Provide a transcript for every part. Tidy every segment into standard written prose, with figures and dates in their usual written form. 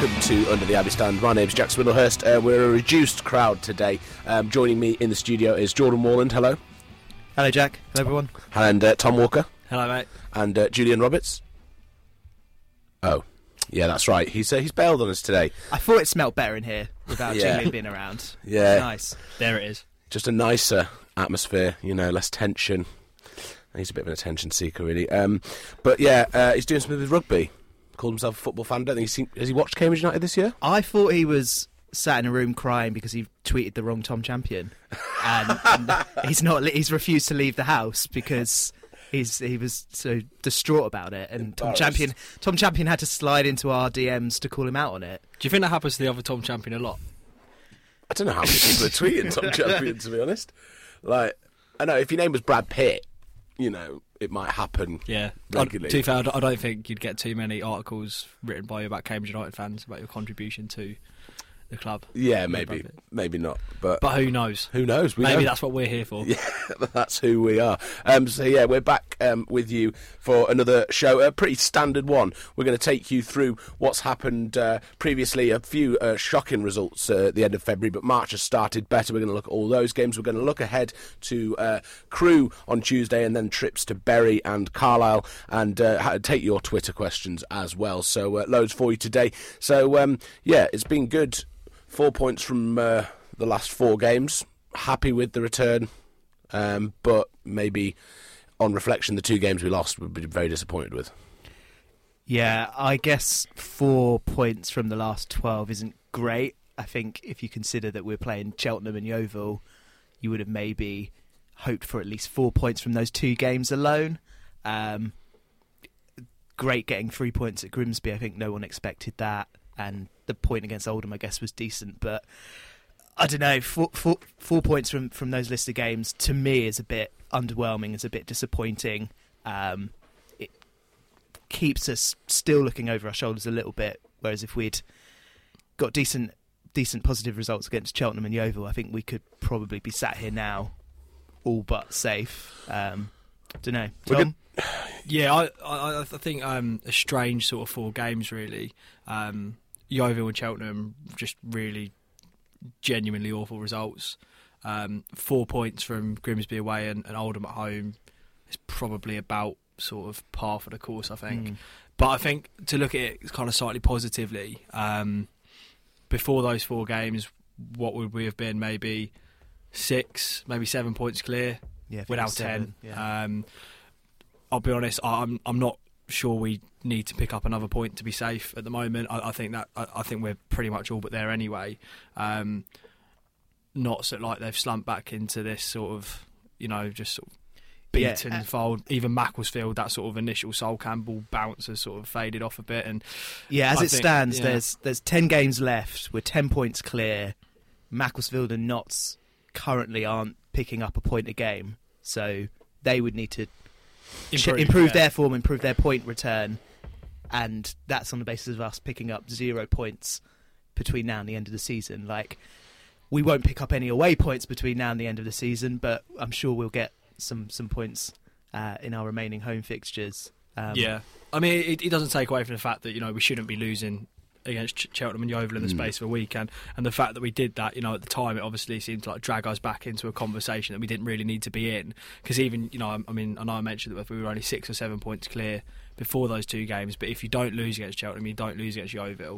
welcome to Under the Abbey Stand. My name's Jack Swindlehurst. We're a reduced crowd today. Joining me in the studio is Jordan Morland. Hello. Hello, Jack. Hello, everyone. And Tom Walker. Hello, mate. And Julian Roberts. Oh, yeah, that's right. He's bailed on us today. I thought it smelt better in here without Julian being around. Yeah. Nice. There it is. Just a nicer atmosphere, less tension. He's a bit of an attention seeker, really. But yeah, he's doing something with rugby. Called himself a football fan. Don't think has he watched Cambridge United this year? I thought he was sat in a room crying because he tweeted the wrong Tom Champion, and he's refused to leave the house because he was so distraught about it. And Tom Champion had to slide into our DMs to call him out on it. Do you think that happens to the other Tom Champion a lot? I don't know how many people are tweeting Tom Champion, to be honest. Like, I know if your name was Brad Pitt, it might happen. Yeah, regularly. To be fair, I don't think you'd get too many articles written by you about Cambridge United fans about your contribution to the club. Yeah, maybe not. But who knows? Who knows? Maybe that's what we're here for. Yeah, that's who we are. So yeah, we're back with you for another show, a pretty standard one. We're going to take you through what's happened previously. A few shocking results at the end of February, but March has started better. We're going to look at all those games. We're going to look ahead to Crewe on Tuesday, and then trips to Bury and Carlisle, and take your Twitter questions as well. So loads for you today. So yeah, it's been good. 4 points from the last 4 games. Happy with the return, but maybe on reflection, the 2 games we lost we've been very disappointed with. Yeah, I guess 4 points from the last 12 isn't great. I think if you consider that we're playing Cheltenham and Yeovil, you would have maybe hoped for at least 4 points from those 2 games alone. Great getting 3 points at Grimsby. I think no one expected that. And the point against Oldham, I guess, was decent. But I don't know, 4 points from those list of games, to me, is a bit underwhelming. It's a bit disappointing. It keeps us still looking over our shoulders a little bit. Whereas if we'd got decent positive results against Cheltenham and Yeovil, I think we could probably be sat here now all but safe. Don't know. Tom? Yeah, I think a strange sort of 4 games, really. Yeovil and Cheltenham, just really genuinely awful results. 4 points from Grimsby away and Oldham at home is probably about sort of par for the course, I think. But I think to look at it kind of slightly positively, before those 4 games, what would we have been? Maybe 6, maybe 7 points clear, without 10. Yeah. I'll be honest, I'm not sure we need to pick up another point to be safe at the moment. I think we're pretty much all but there anyway. Not so like they've slumped back into this sort of, just sort of beaten fold. Even Macclesfield, that sort of initial Sol Campbell bounce has sort of faded off a bit. And yeah, as it stands, there's 10 games left. We're 10 points clear. Macclesfield and Notts currently aren't picking up a point a game, so they would need to improve their form, improve their point return, and that's on the basis of us picking up 0 points between now and the end of the season. Like, we won't pick up any away points between now and the end of the season, but I'm sure we'll get some points in our remaining home fixtures. Yeah, I mean, it doesn't take away from the fact that we shouldn't be losing against Cheltenham and Yeovil in the space of a week, and the fact that we did that, at the time, it obviously seemed to like drag us back into a conversation that we didn't really need to be in, because even, I mean, I know I mentioned that we were only 6 or 7 points clear before those 2 games, but if you don't lose against Cheltenham, you don't lose against Yeovil,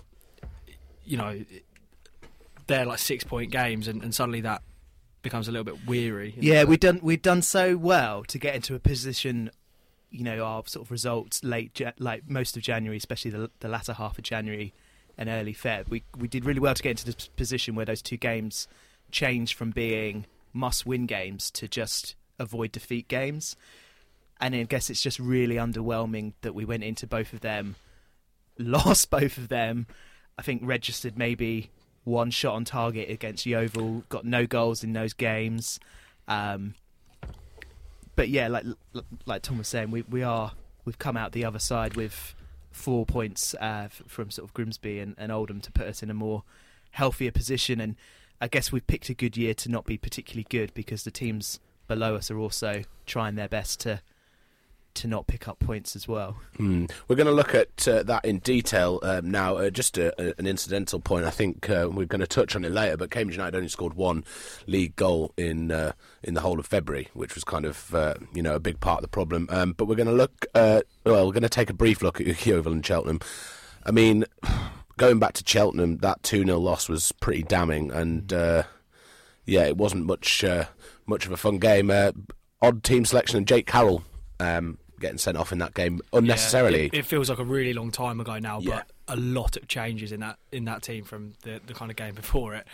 they're like 6-point games, and suddenly that becomes a little bit weary. Yeah, we'd done so well to get into a position. Our sort of results like most of January, especially the latter half of January and early Feb, we did really well to get into this position where those 2 games changed from being must-win games to just avoid defeat games. And I guess it's just really underwhelming that we went into both of them, lost both of them. I think registered maybe 1 shot on target against Yeovil, got no goals in those games. But yeah, like Tom was saying, we've come out the other side with 4 points from sort of Grimsby and Oldham to put us in a more healthier position. And I guess we've picked a good year to not be particularly good, because the teams below us are also trying their best to to not pick up points as well. We're going to look at that in detail now. Just an incidental point. I think we're going to touch on it later, but Cambridge United only scored one league goal in the whole of February, which was kind of a big part of the problem. But we're going to look. We're going to take a brief look at Yeovil and Cheltenham. I mean, going back to Cheltenham, that 2-0 loss was pretty damning, and it wasn't much of a fun game. Odd team selection, and Jake Carroll getting sent off in that game unnecessarily. It feels like a really long time ago now, but a lot of changes in that team from the kind of game before it.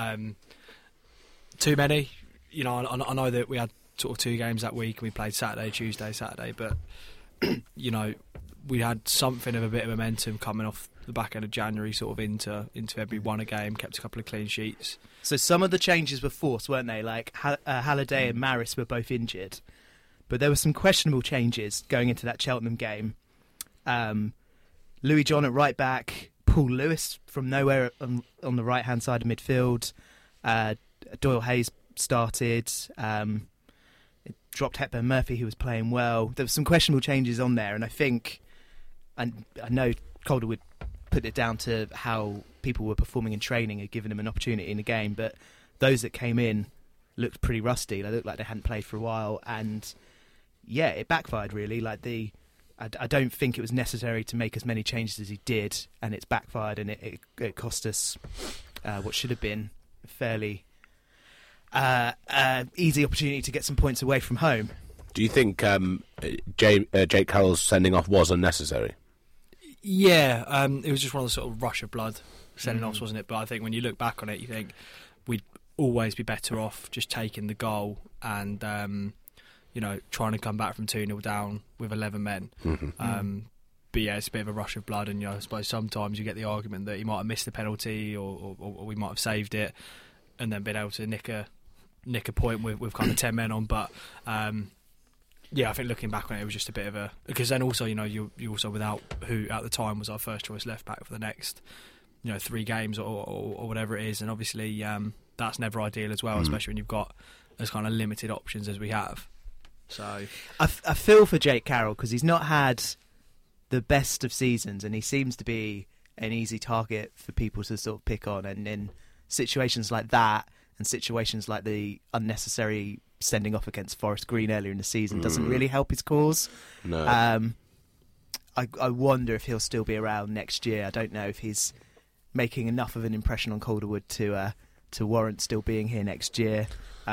Too many. I know that we had sort of 2 games that week. We played Tuesday, Saturday, but we had something of a bit of momentum coming off the back end of January, sort of into February. Won a game, kept a couple of clean sheets. So some of the changes were forced, weren't they? Like Halliday and Maris were both injured, but there were some questionable changes going into that Cheltenham game. Louis John at right back, Paul Lewis from nowhere on the right hand side of midfield. Doyle Hayes started. It dropped Hepburn Murphy, who was playing well. There were some questionable changes on there, and I think, and I know Calder would put it down to how people were performing in training and giving them an opportunity in the game, but those that came in looked pretty rusty. They looked like they hadn't played for a while, and it backfired really. I don't think it was necessary to make as many changes as he did, and it's backfired, and it cost us what should have been a fairly easy opportunity to get some points away from home. Do you think Jake Carroll's sending off was unnecessary? Yeah, it was just one of the sort of rush of blood sending offs, wasn't it? But I think when you look back on it, you think we'd always be better off just taking the goal and trying to come back from 2-0 down with 11 men. But it's a bit of a rush of blood, and I suppose sometimes you get the argument that he might have missed the penalty or we might have saved it and then been able to nick a point with kind of 10 men on. But I think looking back on it was just a bit of a... Because then also, you're also without who at the time was our first choice left back for the next 3 games or whatever it is, and obviously that's never ideal as well, especially when you've got as kind of limited options as we have. So I feel for Jake Carroll because he's not had the best of seasons, and he seems to be an easy target for people to sort of pick on, and in situations like that and situations like the unnecessary sending off against Forest Green earlier in the season doesn't really help his cause. No. I wonder if he'll still be around next year. I don't know if he's making enough of an impression on Calderwood to warrant still being here next year.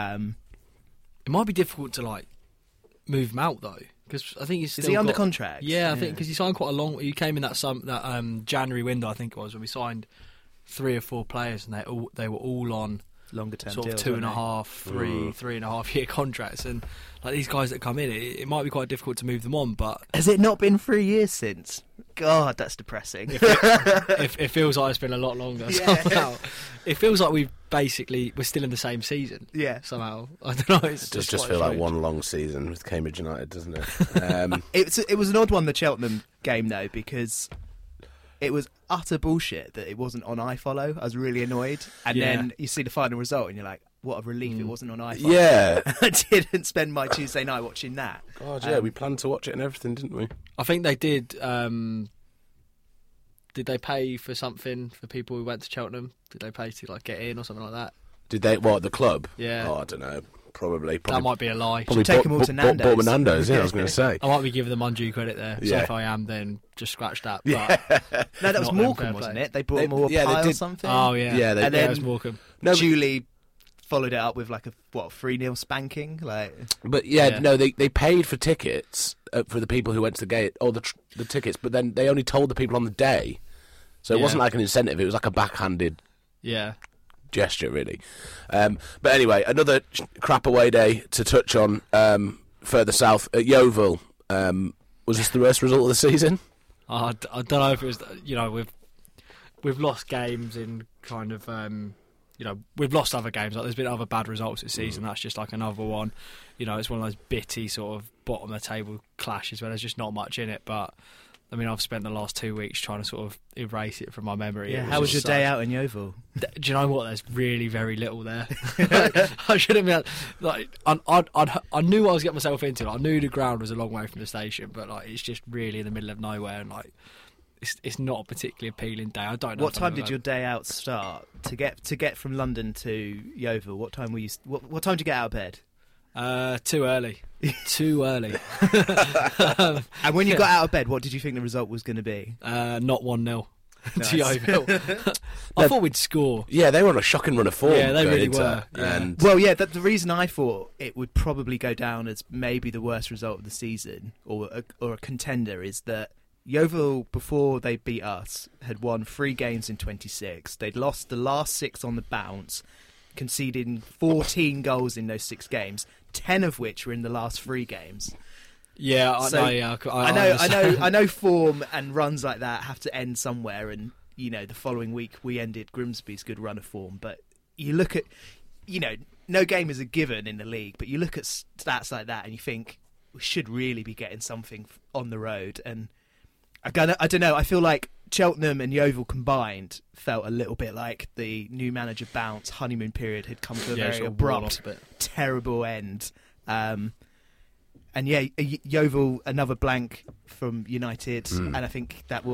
It might be difficult to move him out though, because I think he's still under contract. Yeah, I think because he signed quite a long. He came in that January window, I think it was, when we signed 3 or 4 players, and they were all on longer term sort deals, of 2.5, 3.5 year contracts, and these guys that come in, it might be quite difficult to move them on. But has it not been 3 years since? God, that's depressing. It feels like it's been a lot longer. Somehow, it feels like we're still in the same season. Yeah, somehow I don't know. It does just feel like one long season with Cambridge United, doesn't it? It was an odd one, the Cheltenham game though, because it was utter bullshit that it wasn't on iFollow. I was really annoyed, and then you see the final result, and you're like, "What a relief it wasn't on iFollow." Yeah, I didn't spend my Tuesday night watching that. God, yeah, we planned to watch it and everything, didn't we? I think they did. Did they pay for something for people who went to Cheltenham? Did they pay to get in or something like that? Did they? What, the club? Yeah. Oh, I don't know. Probably. That might be a lie. Probably take them all to Nando's. Bought Nando's, yeah, I was going to say. I might be giving them undue credit there. So if I am, then just scratch that. But no, that was Morecambe, wasn't it? They bought them all a pie or something? Oh, yeah. Yeah, and then it was Morecambe. No, Julie followed it up with a 3-0 spanking. But no, they paid for tickets for the people who went to the gate, or the tickets, but then they only told the people on the day. So it wasn't like an incentive, it was like a backhanded gesture, really. But anyway, another crap away day to touch on further south at Yeovil. Was this the worst result of the season? I don't know if it was, we've lost games in kind of, we've lost other games. There's been other bad results this season. That's just another one. It's one of those bitty sort of bottom of the table clashes where there's just not much in it. But I mean, I've spent the last 2 weeks trying to sort of erase it from my memory. Yeah, how was your day out in Yeovil? Do you know what? There's really very little there. I should have been I knew what I was getting myself into. I knew the ground was a long way from the station, but like it's just really in the middle of nowhere, and like it's not a particularly appealing day. I don't know. What time did your day out start to get from London to Yeovil? What time were you? What time did you get out of bed? Too early. Too early. And when you got out of bed, what did you think the result was going to be? Not 1-0 Nice. to Yeovil. I thought we'd score. Yeah, they were on a shocking run of form. Yeah, they going really into, were. Yeah. And Well, yeah, the reason I thought it would probably go down as maybe the worst result of the season or a contender is that Yeovil, before they beat us, had won 3 games in 26. They'd lost the last 6 on the bounce, conceding 14 goals in those 6 games, 10 of which were in the last 3 games. Yeah, So, I know form and runs like that have to end somewhere, and you know the following week we ended Grimsby's good run of form. But you look at, you know, no game is a given in the league, but you look at stats like that and you think we should really be getting something on the road. And I don't know. I feel like Cheltenham and Yeovil combined felt a little bit like the new manager bounce honeymoon period had come to a very abrupt, terrible end. And yeah, Yeovil, another blank from United, and I think that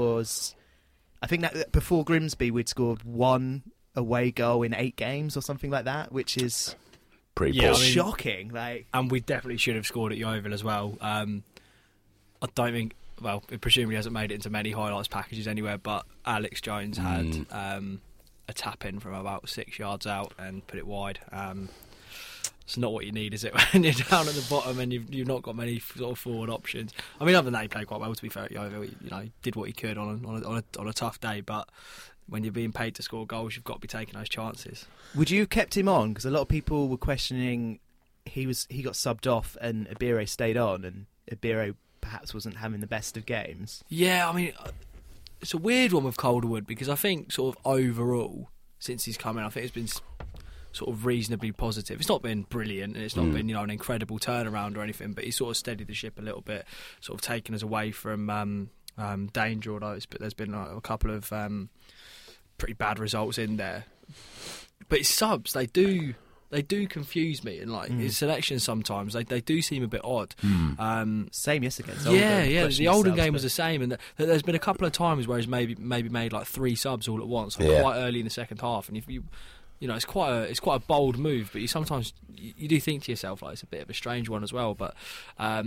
before Grimsby we'd scored 1 away goal in 8 games or something like that, which is pretty poor. shocking. Like, and we definitely should have scored at Yeovil as well. I don't think. Well, it presumably hasn't made it into many highlights packages anywhere, but Alex Jones had a tap in from about 6 yards out and put it wide. It's not what you need, is it, when you're down at the bottom and you've not got many sort of forward options. I mean, other than that, he played quite well, to be fair, at Yeovil. He did what he could on a tough day, but when you're being paid to score goals, you've got to be taking those chances. Would you have kept him on? Because a lot of people were questioning he got subbed off and Ibire stayed on, and Ibire perhaps wasn't having the best of games. Yeah, I mean, it's a weird one with Calderwood, because I think sort of overall, since he's come in, I think it's been sort of reasonably positive. It's not been brilliant, and it's not been, an incredible turnaround or anything, but he's sort of steadied the ship a little bit, sort of taken us away from danger, although there's been a couple of pretty bad results in there. But his subs, they do confuse me, and like his selections sometimes they do seem a bit odd. Same yesterday. Yeah. The Oldham game was the same, and there's been a couple of times where he's maybe made like 3 subs all at once, quite early in the second half, and if you know, it's quite a bold move, but you do think to yourself, like, it's a bit of a strange one as well. But I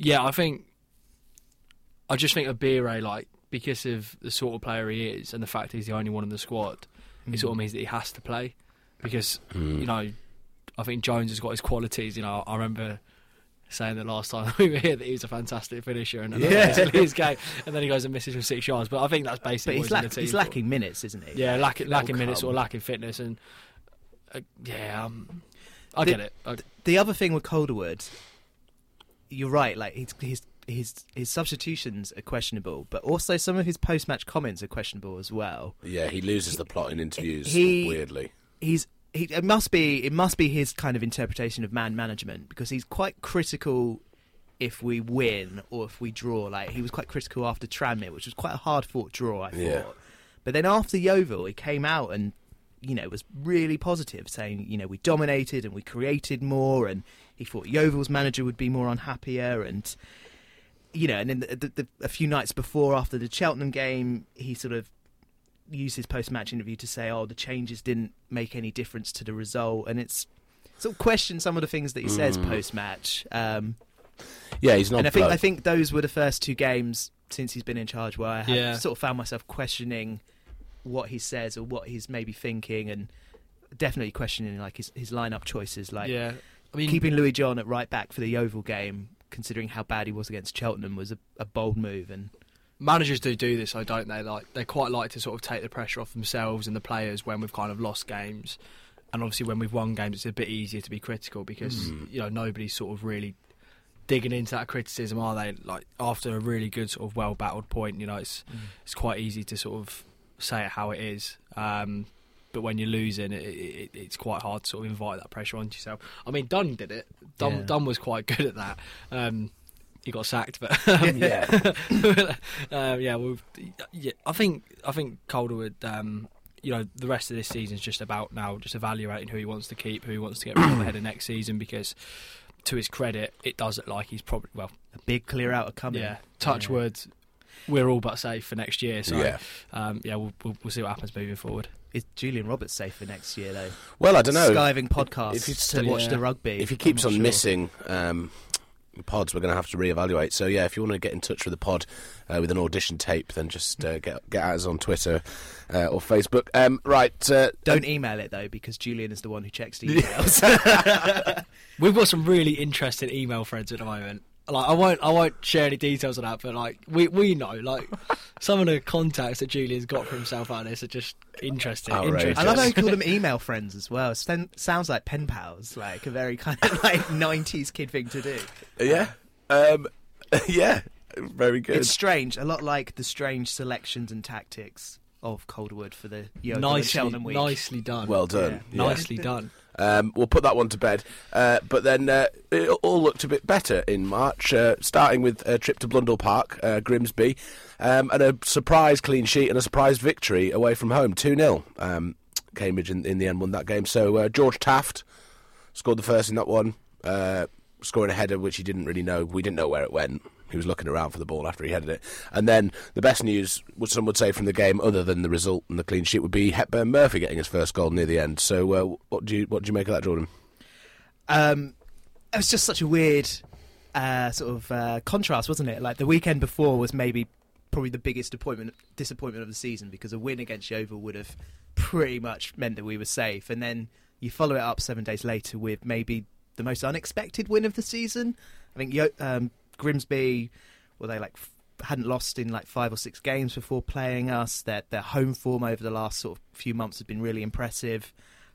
just think Ibire, like, because of the sort of player he is and the fact he's the only one in the squad, it sort of means that he has to play, because you know, I think Jones has got his qualities. You know, I remember saying the last time we were here that he was a fantastic finisher, and his game, and then he goes and misses from 6 yards. But I think that's basically but he's lacking minutes, isn't he? Yeah, lacking minutes or lacking fitness, and I get it. The other thing with Calderwood, you're right. Like his substitutions are questionable, but also some of his post-match comments are questionable as well. Yeah, he loses the plot in interviews weirdly. It must be his kind of interpretation of man management, because he's quite critical if we win or if we draw. Like, he was quite critical after Tranmere, which was quite a hard fought draw, I thought. Yeah. But then after Yeovil, he came out and, you know, was really positive, saying, you know, we dominated and we created more, and he thought Yeovil's manager would be more unhappier, and, you know, and then a few nights before, after the Cheltenham game, he sort of used his post-match interview to say, the changes didn't make any difference to the result, and it's sort of questioned some of the things that he says post-match. Yeah, he's not. And I think those were the first 2 games since he's been in charge where I have sort of found myself questioning what he says or what he's maybe thinking, and definitely questioning like his lineup choices, like keeping Louis John at right back for the Yeovil game, considering how bad he was against Cheltenham, was a bold move. And managers do this, though, don't they? Like, they quite like to sort of take the pressure off themselves and the players when we've kind of lost games, and obviously when we've won games, it's a bit easier to be critical, because you know, nobody's sort of really digging into that criticism, are they? Like, after a really good sort of well battled point, you know, it's quite easy to sort of say it how it is. But when you're losing, it's quite hard to sort of invite that pressure onto yourself. I mean, Dunn did it. Dunn was quite good at that. he got sacked, but Yeah. I think Calderwood. The rest of this season is just about now just evaluating who he wants to keep, who he wants to get rid of ahead of next season. Because, to his credit, it does look like he's probably a big clear out coming. Yeah, touch wood. We're all but safe for next year. So we'll see what happens moving forward. Is Julian Roberts safe for next year though? Well, I don't know. Skiving podcasts to watch the rugby. If he keeps on missing pods, we're going to have to reevaluate. So yeah, if you want to get in touch with the pod with an audition tape, then just get at us on Twitter or Facebook. Don't email it though, because Julian is the one who checks the emails. We've got some really interesting email threads at the moment. Like I won't share any details of that, but like we know, like some of the contacts that Julian's got for himself out of this are just interesting. Outrageous. I love how you call them email friends as well. Sounds like pen pals, like a very kind of like 90s kid thing to do. Yeah. Yeah. Very good. It's strange, a lot like the strange selections and tactics of Calderwood for the Yeovil and Cheltenham week. Nicely done. Well done. Yeah. Nicely done. We'll put that one to bed. But then it all looked a bit better in March, starting with a trip to Blundell Park, Grimsby, and a surprise clean sheet and a surprise victory away from home, 2-0. Cambridge in the end won that game. So George Taft scored the first in that one, scoring a header which he didn't really know. We didn't know where it went. He was looking around for the ball after he headed it. And then the best news, some would say, from the game, other than the result and the clean sheet, would be Hepburn Murphy getting his first goal near the end. So what do you make of that, Jordan? It was just such a weird contrast, wasn't it? Like the weekend before was probably the biggest disappointment of the season, because a win against Yeovil would have pretty much meant that we were safe. And then you follow it up 7 days later with maybe the most unexpected win of the season. I think Grimsby, they hadn't lost in 5 or 6 games before playing us. Their home form over the last sort of few months has been really impressive.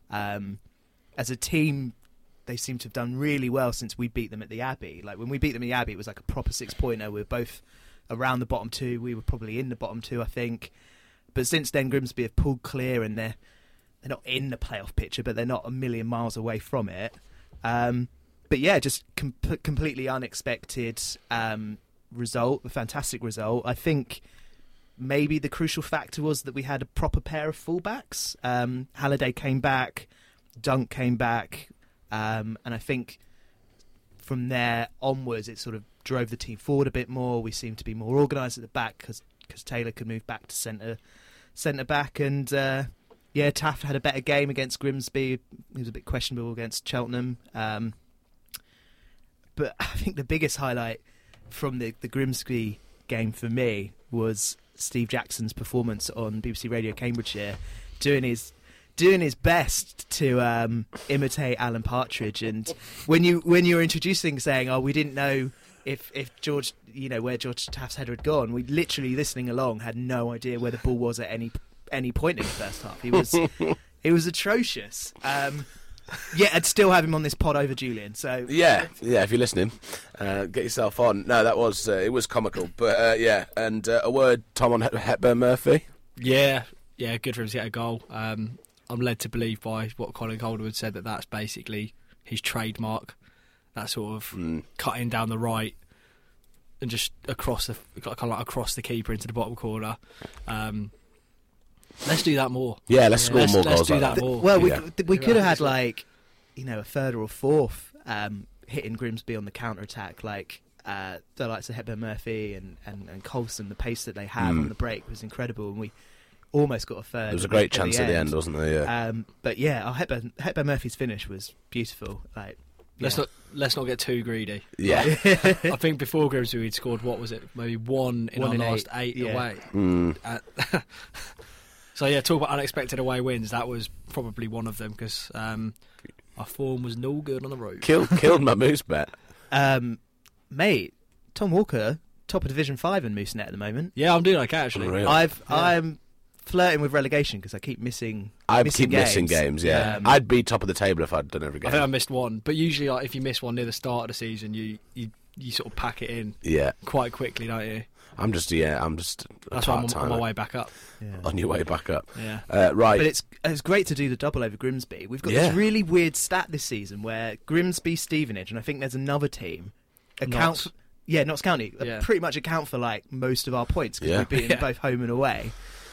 As a team, they seem to have done really well since we beat them at the Abbey. Like when we beat them at the Abbey, it was like a proper 6-pointer. We were both around the bottom 2. We were probably in the bottom 2, I think. But since then, Grimsby have pulled clear, and they're not in the playoff picture, but they're not a million miles away from it. But yeah, just completely unexpected result, a fantastic result. I think maybe the crucial factor was that we had a proper pair of fullbacks. Halliday came back, Dunk came back, and I think from there onwards it sort of drove the team forward a bit more. We seemed to be more organised at the back because Taylor could move back to centre back, and Taft had a better game against Grimsby. He was a bit questionable against Cheltenham. But I think the biggest highlight from the Grimsby game for me was Steve Jackson's performance on BBC Radio Cambridgeshire, doing his best to imitate Alan Partridge. And when you were introducing, saying, "Oh, we didn't know if George, where George Taft's header had gone," we literally, listening along, had no idea where the ball was at any point in the first half. It was atrocious. I'd still have him on this pod over Julian. So yeah. If you're listening, get yourself on. No, that was it was comical, but And a word, Tom, on Hepburn Murphy. Yeah, good for him to get a goal. I'm led to believe by what Colin Calderwood said that that's basically his trademark. That sort of cutting down the right and just across the keeper into the bottom corner. Let's do that more. Yeah, let's score more goals. Let's do that more. Well, we could have had a third or a fourth hitting Grimsby on the counter attack, the likes of Hepburn Murphy and Coulson. The pace that they have on the break was incredible, and we almost got a third. There was a great chance at the end, wasn't there? Yeah. But yeah, Hepburn Murphy's finish was beautiful. Let's not get too greedy. Yeah. I think before Grimsby we'd scored, what was it, maybe one in our last 8 away. So yeah, talk about unexpected away wins. That was probably one of them, because our form was no good on the road. Killed my Moose bet. Mate, Tom Walker, top of Division 5 in Moosenet at the moment. Yeah, I'm doing okay actually. Really? I'm flirting with relegation because I keep missing. Missing games. Yeah, I'd be top of the table if I'd done every game. I think I missed one, but usually, if you miss one near the start of the season, you sort of pack it in. Quite quickly, don't you? I'm just. That's why I'm on my way back up. Yeah. On your way back up. Yeah. Right. But it's great to do the double over Grimsby. We've got this really weird stat this season where Grimsby, Stevenage, and I think there's another team account Yeah, Notts County Yeah. pretty much account for like most of our points because Yeah. we've beaten both home and away.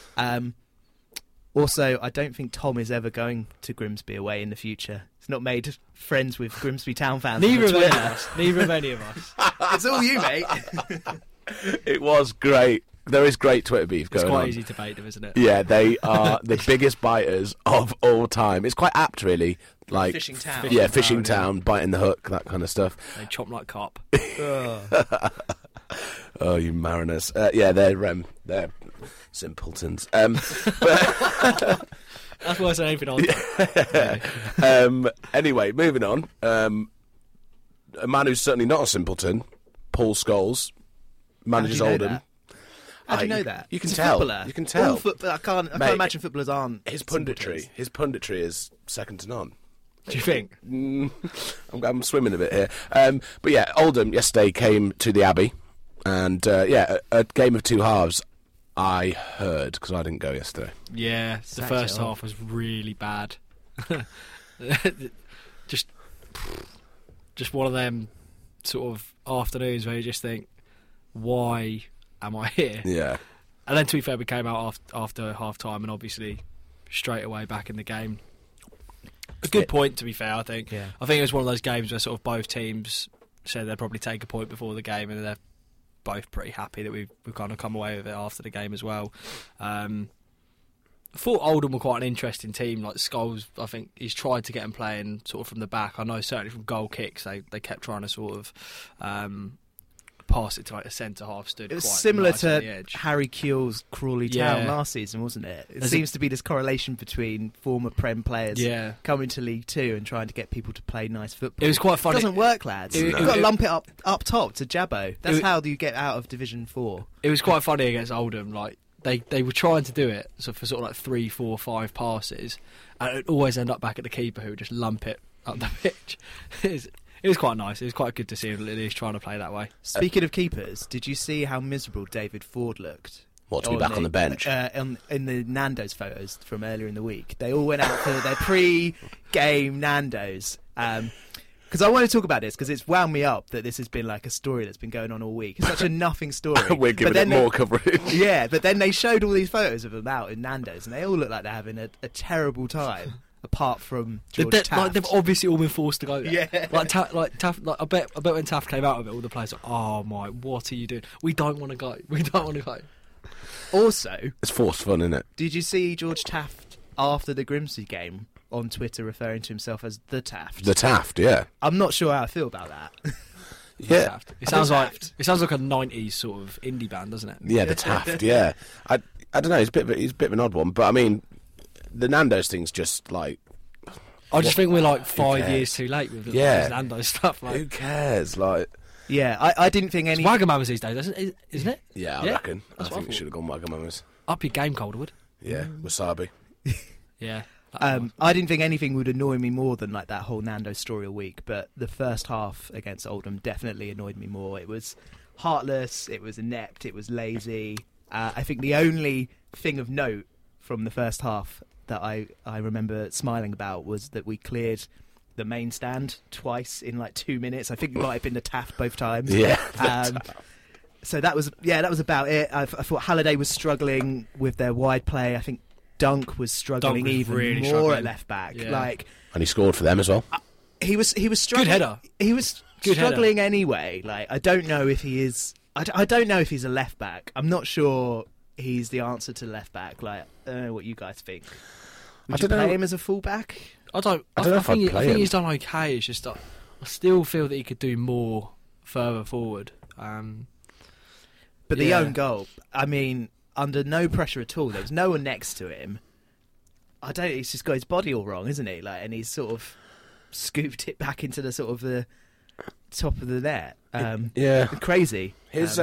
Also, I don't think Tom is ever going to Grimsby away in the future. He's not made friends with Grimsby Town fans. Neither on of any of Twitter. us. Neither of any of us. It's all you, mate. It was great. There is great Twitter beef It's going quite on. easy to bait them, isn't it? Yeah, they are the biggest biters of all time. It's quite apt, really. Like Fishing Town. Yeah, Fishing Town, biting the hook, that kind of stuff. They chop like carp. Oh, you mariners! Yeah, they're simpletons. That's worse than anything else. Anyway, moving on. A man who's certainly not a simpleton, Paul Scholes, manages How do you know Oldham. that? How do you know that? You can He's a tell. footballer. You can tell. All I can't Mate, imagine footballers aren't. His simpletons. punditry is second to none. Do you think? I'm swimming a bit here. But yeah, Oldham yesterday came to the Abbey, and a game of two halves. I heard because I didn't go yesterday. Yeah, the Sacked first it off. half was really bad. just one of them sort of afternoons where you just think, why am I here? Yeah, And then, to be fair, we came out after half time and obviously straight away back in the game. A good point, to be fair, I think. Yeah. I think it was one of those games where sort of both teams said they'd probably take a point before the game, and they're both pretty happy that we've kind of come away with it after the game as well. I thought Oldham were quite an interesting team. Like Scholes, I think he's tried to get them playing sort of from the back. I know certainly from goal kicks they kept trying to sort of pass it to like a centre half stood. It was quite similar nice on the to edge. Harry Kewell's Crawley Town Yeah. last season, wasn't it? It There's seems to be this correlation between former Prem players Yeah. coming to League Two and trying to get people to play nice football. It was quite funny. It doesn't work, lads. It- You've it- got to it- lump it up top to Jabbo. That's it- how you get out of Division 4. It was quite funny against Oldham. Like they were trying to do it for sort of like 3, 4, 5 passes, and it would always end up back at the keeper who would just lump it up the pitch. It was quite nice. It was quite good to see him at least trying to play that way. Speaking of keepers, did you see how miserable David Ford looked? What, to be back on the bench? In the Nando's photos from earlier in the week. They all went out for their pre-game Nando's. Because I want to talk about this, because it's wound me up that this has been like a story that's been going on all week. It's such a nothing story. We're giving But it then more coverage. Yeah, but then they showed all these photos of them out in Nando's, and they all look like they're having a terrible time, apart from George Taft. Like they've obviously all been forced to go there. Yeah. Like Taft. Like I bet when Taft came out of it, all the players were, "Oh my, what are you doing? We don't want to go. We don't want to go." Also, It's forced fun, isn't it? did you see George Taft after the Grimsby game on Twitter referring to himself as the Taft? The Taft, yeah. I'm not sure how I feel about that. Yeah. Taft. It sounds like a '90s sort of indie band, doesn't it? Yeah, the Taft, yeah. I don't know, he's a bit of an odd one, but I mean, the Nando's thing's just like, I just think we're like 5 cares? years too late with Yeah. this Nando stuff. Like, who cares? Like, Yeah, I didn't think any. it's Wagamama's these days, isn't it? yeah, I Yeah, reckon. I that's what I think we thought. should have gone Wagamama's. Up your game, Calderwood. Yeah, wasabi. Yeah. I didn't think anything would annoy me more than like that whole Nando story all week, but the first half against Oldham definitely annoyed me more. It was heartless, it was inept, it was lazy. I think the only thing of note from the first half that I remember smiling about was that we cleared the main stand twice in like 2 minutes. I think it might have been the Taft both times. Yeah. So that was about it. I thought Halliday was struggling with their wide play. I think Dunk was struggling Dunk was even really more struggling. at left back. Yeah. Like And he scored for them as well. he was struggling. Good header. He was Good struggling anyway. Like I don't know if he is. I don't know if he's a left back. I'm not sure he's the answer to left back. Like I don't know what you guys think. Would I you don't play know. him as a full back? I don't know if I'd I play think him. he's done okay. It's just I still feel that he could do more further forward. But the Yeah. own goal, I mean, under no pressure at all. There was no one next to him. I don't. He's just got his body all wrong, isn't he? Like, and he's sort of scooped it back into the sort of the top of the net. Yeah. Crazy.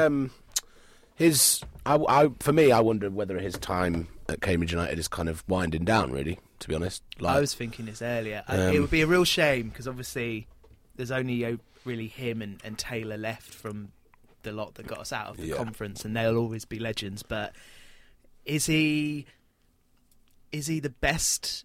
For me, I wonder whether his time at Cambridge United is kind of winding down, really, to be honest. Like, I was thinking this earlier. It would be a real shame because obviously there's only really him and Taylor left from the lot that got us out of the Yeah. conference, and they'll always be legends. But is he the best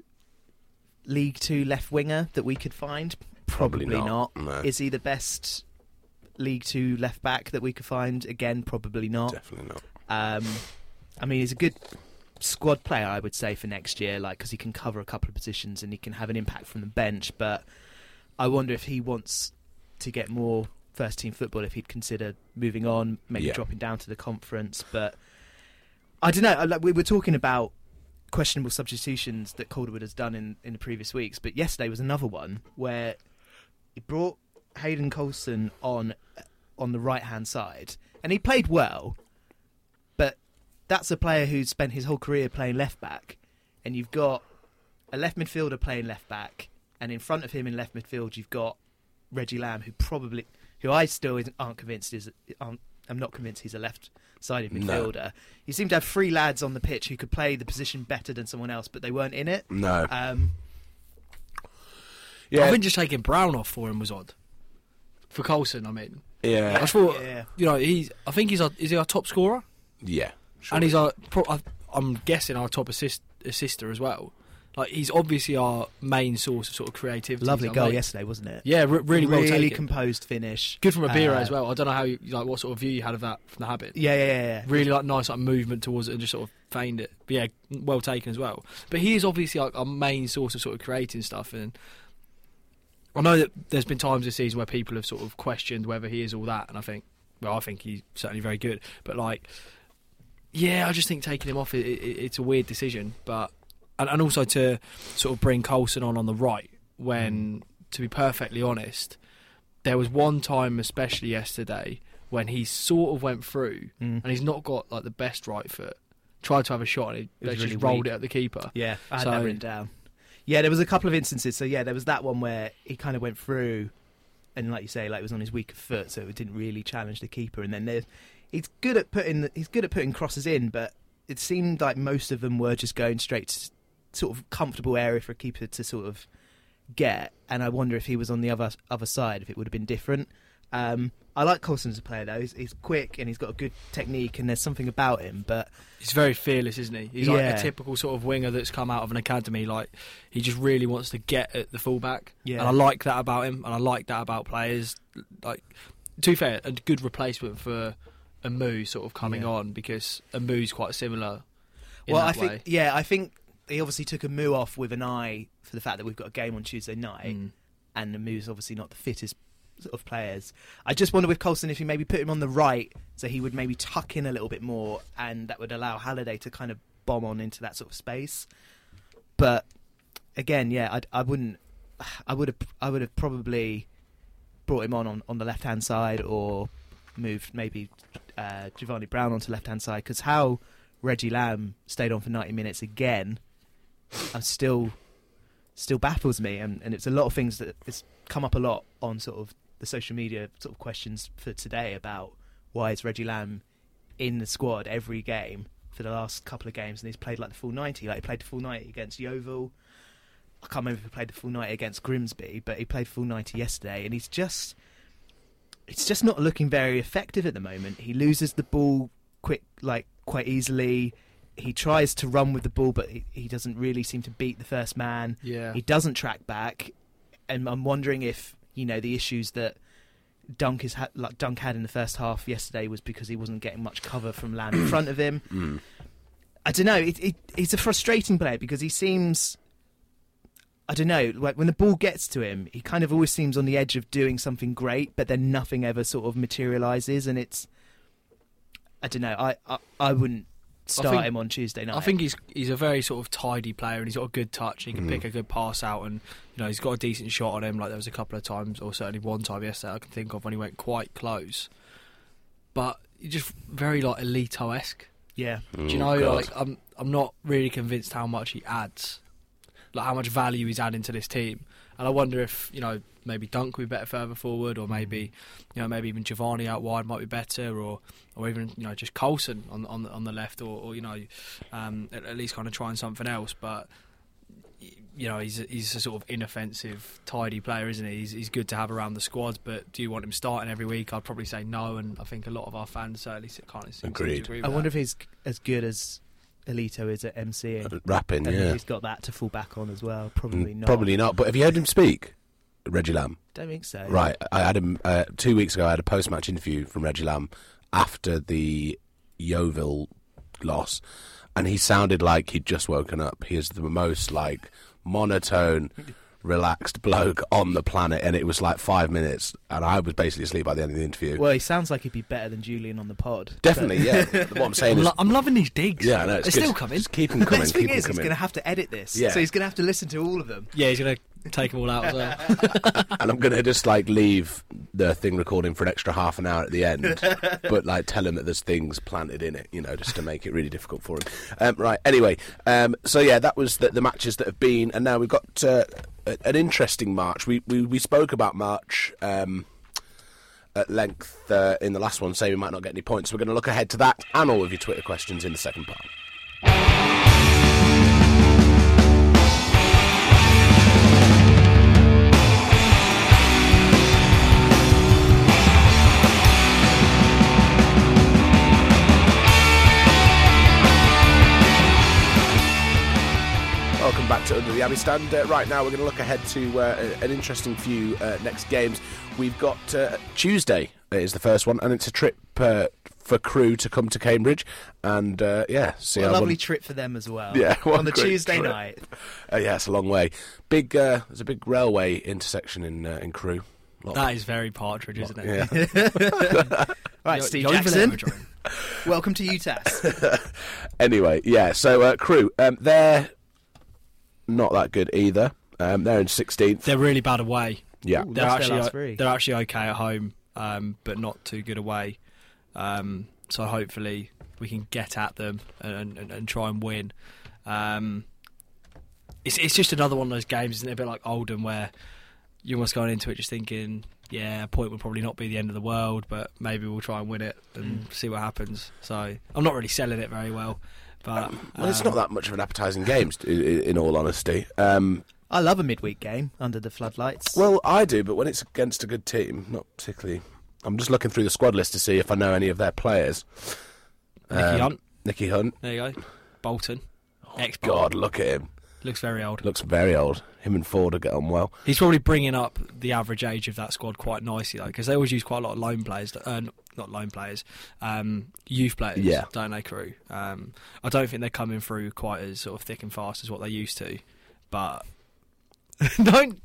League Two left winger that we could find? Probably Probably not, not. no. Is he the best League Two left back that we could find? Again, probably not. Definitely not. I mean, he's a good squad player, I would say, for next year, like, because he can cover a couple of positions and he can have an impact from the bench. But I wonder if he wants to get more first team football, if he'd consider moving on, maybe dropping down to the conference. But I don't know. Like, we were talking about questionable substitutions that Calderwood has done in the previous weeks, but yesterday was another one where he brought Hayden Coulson on the right hand side, and he played well, but that's a player who's spent his whole career playing left back, and you've got a left midfielder playing left back, and in front of him in left midfield you've got Reggie Lamb, who I still aren't convinced I'm not convinced he's a left-sided midfielder. No. You seem to have three lads on the pitch who could play the position better than someone else, but they weren't in it. No. I think just taking Brown off for him was odd. For Coulson, I mean. Yeah. I thought, I think is he our top scorer? Yeah. Sure. And he's I'm guessing our top assister as well. Like, he's obviously our main source of sort of creativity. Lovely goal yesterday, wasn't it? Yeah, really well taken. Really composed finish. Good from Abira as well. I don't know how what sort of view you had of that from the habit. Yeah. Really nice movement towards it and just sort of feigned it. But yeah, well taken as well. But he is obviously like our main source of sort of creating stuff. And I know that there's been times this season where people have sort of questioned whether he is all that, and I think he's certainly very good. But like, yeah, I just think taking him off it's a weird decision. But and also to sort of bring Coulson on the right when, to be perfectly honest, there was one time, especially yesterday, when he sort of went through and he's not got like the best right foot. Tried to have a shot and he just rolled it at the keeper. Yeah, I had that written down. Yeah, there was a couple of instances. So yeah, there was that one where he kind of went through, and like you say, like it was on his weaker foot, so it didn't really challenge the keeper. And then he's good at putting crosses in, but it seemed like most of them were just going straight to sort of comfortable area for a keeper to sort of get. And I wonder if he was on the other side, if it would have been different. I like Coulson as a player though. He's quick and he's got a good technique, and there's something about him. But he's very fearless, isn't he? He's like a typical sort of winger that's come out of an academy. Like, he just really wants to get at the fullback. Yeah. And I like that about him, and I like that about players. Like, to be fair, a good replacement for Amu sort of coming on, because Amu's quite similar. I think he obviously took Amu off with an eye for the fact that we've got a game on Tuesday night, and Amu's obviously not the fittest sort of players. I just wonder with Coulson if you maybe put him on the right, so he would maybe tuck in a little bit more, and that would allow Halliday to kind of bomb on into that sort of space. But again, yeah, I would have probably brought him on the left hand side, or moved maybe Giovanni Brown onto left hand side, because how Reggie Lamb stayed on for 90 minutes again, still baffles me, and it's a lot of things that it's come up a lot on sort of the social media sort of questions for today about why is Reggie Lamb in the squad every game for the last couple of games, and he's played like the full 90. Like, he played the full 90 against Yeovil. I can't remember if he played the full 90 against Grimsby, but he played full 90 yesterday, and it's just not looking very effective at the moment. He loses the ball quite easily. He tries to run with the ball, but he doesn't really seem to beat the first man. Yeah. He doesn't track back, and I'm wondering if the issues that Dunk had in the first half yesterday was because he wasn't getting much cover from Lamb in front of him. I don't know. He's a frustrating player because he seems, I don't know, like when the ball gets to him, he kind of always seems on the edge of doing something great, but then nothing ever sort of materialises, and it's, I don't know. I wouldn't start him on Tuesday night. I think he's a very sort of tidy player, and he's got a good touch. And he can pick a good pass out, and he's got a decent shot on him. Like, there was a couple of times, or certainly one time yesterday I can think of when he went quite close. But he's just very like Elito-esque. Yeah. Do you know? Like, I'm not really convinced how much he adds, like how much value he's adding to this team. And I wonder if maybe Dunk would be better further forward, or maybe maybe even Giovanni out wide might be better, or even just Coulson on the left, or at least kind of trying something else. But he's a sort of inoffensive, tidy player, isn't he? He's good to have around the squad, but do you want him starting every week? I'd probably say no, and I think a lot of our fans certainly can't agree with that. I wonder if he's as good as Elito is at MC. Rapping, and he's got that to fall back on as well. Probably not. Probably not. But have you heard him speak? Reggie Lamb? Don't think so. Right. I had him 2 weeks ago. I had a post-match interview from Reggie Lamb after the Yeovil loss, and he sounded like he'd just woken up. He is the most like monotone, relaxed bloke on the planet, and it was like 5 minutes, and I was basically asleep by the end of the interview. Well, he sounds like he'd be better than Julian on the pod. Definitely, yeah. What I'm saying is, I'm loving these digs. yeah, I know, it's They're good. still coming. Just keep them coming. The thing Keep them is, he's coming. going to have to edit this, Yeah. so he's going to have to listen to all of them. Yeah, he's going to take them all out as well. And I'm going to just like leave the thing recording for an extra half an hour at the end, but like tell him that there's things planted in it, just to make it really difficult for him. Right. Anyway, so yeah, that was the matches that have been, and now we've got an interesting March. We spoke about March at length in the last one, saying we might not get any points. So we're going to look ahead to that and all of your Twitter questions in the second part. Welcome back to Under the Abbey Stand. Right now, we're going to look ahead to an interesting few next games. We've got Tuesday is the first one, and it's a trip for Crewe to come to Cambridge, and see What a how lovely trip for them as well. Yeah, what on the a great Tuesday trip. night. Yeah, it's a long way. There's a big railway intersection in Crewe. That is very Partridge, isn't it? Yeah. Right, You're Steve even Jackson, Aerodrome. welcome to UTAS. Anyway, yeah. So Crewe, they're not that good either. They're in 16th. They're really bad away. Yeah. Ooh, They're lost their last three. actually okay at home, but not too good away. So hopefully we can get at them and try and win. It's just another one of those games, isn't it? A bit like Oldham, where you're almost going into it just thinking, yeah, a point would probably not be the end of the world, but maybe we'll try and win it and see what happens. So I'm not really selling it very well. But Well, it's not that much of an appetising game, in all honesty. I love a midweek game under the floodlights. Well, I do, but when it's against a good team, not particularly. I'm just looking through the squad list to see if I know any of their players. Nicky Hunt. there you go. Bolton. God, look at him. Looks very old. Looks very old. Him and Ford will get on well. He's probably bringing up the average age of that squad quite nicely, though, because they always use quite a lot of loan players, not loan players, youth players, Yeah. don't they, Crew? I don't think they're coming through quite as sort of thick and fast as what they used to, but don't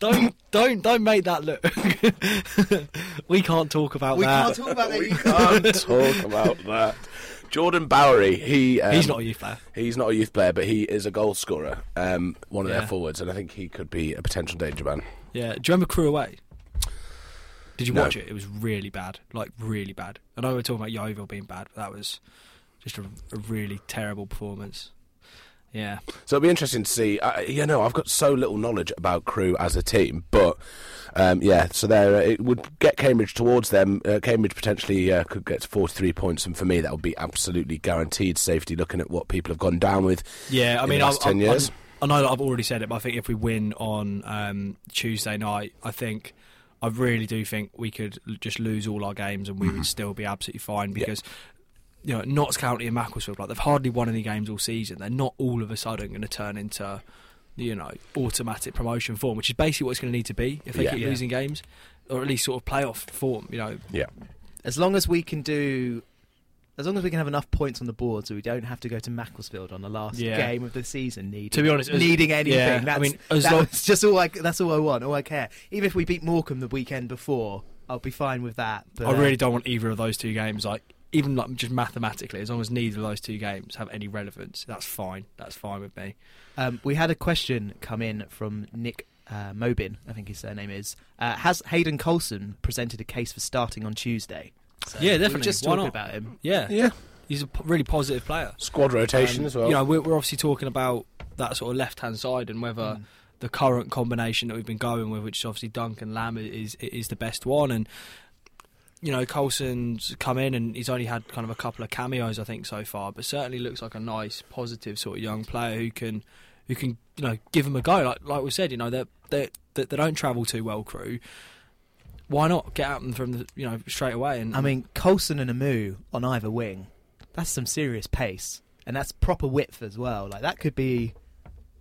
make that look. We can't talk about we that. can't talk about that. We can't talk about that. Jordan Bowery, He's not a youth player. He's not a youth player, but he is a goal scorer, one of their Yeah. forwards, and I think he could be a potential danger man. Yeah. Do you remember Crew away? Did you No. watch it? It was really bad, like really bad. I know we're talking about Yeovil being bad, but that was just a really terrible performance. Yeah. So it'll be interesting to see. I've got so little knowledge about Crewe as a team, but so there it would get Cambridge towards them. Cambridge potentially could get to 43 points, and for me that would be absolutely guaranteed safety. Looking at what people have gone down with, Yeah, I in mean, the last 10 years. I know that I've already said it, but I think if we win on Tuesday night, I really do think we could just lose all our games and we would still be absolutely fine because. Notts County and Macclesfield, like they've hardly won any games all season. They're not all of a sudden going to turn into, automatic promotion form, which is basically what it's going to need to be if they keep losing games, or at least sort of playoff form. Yeah. As long as we can have enough points on the board, so we don't have to go to Macclesfield on the last game of the season. To be honest, needing anything. Yeah, That's just all. That's all I want. All I care. Even if we beat Morecambe the weekend before, I'll be fine with that. But, I really don't want either of those two games. Even just mathematically, as long as neither of those two games have any relevance, that's fine. That's fine with me. We had a question come in from Nick Mobin, I think his surname is. Has Hayden Coulson presented a case for starting on Tuesday? So Yeah, we were definitely. just Why talking not? about him. Yeah. He's a really positive player. Squad rotation as well. We're obviously talking about that sort of left-hand side and whether the current combination that we've been going with, which is obviously Duncan Lamb, is the best one. And Coulson's come in and he's only had kind of a couple of cameos, I think, so far, but certainly looks like a nice, positive sort of young player who can give him a go. Like we said, they don't travel too well, Crew. Why not get at them from straight away? And I mean, Coulson and Amu on either wing, that's some serious pace, and that's proper width as well. Like that could be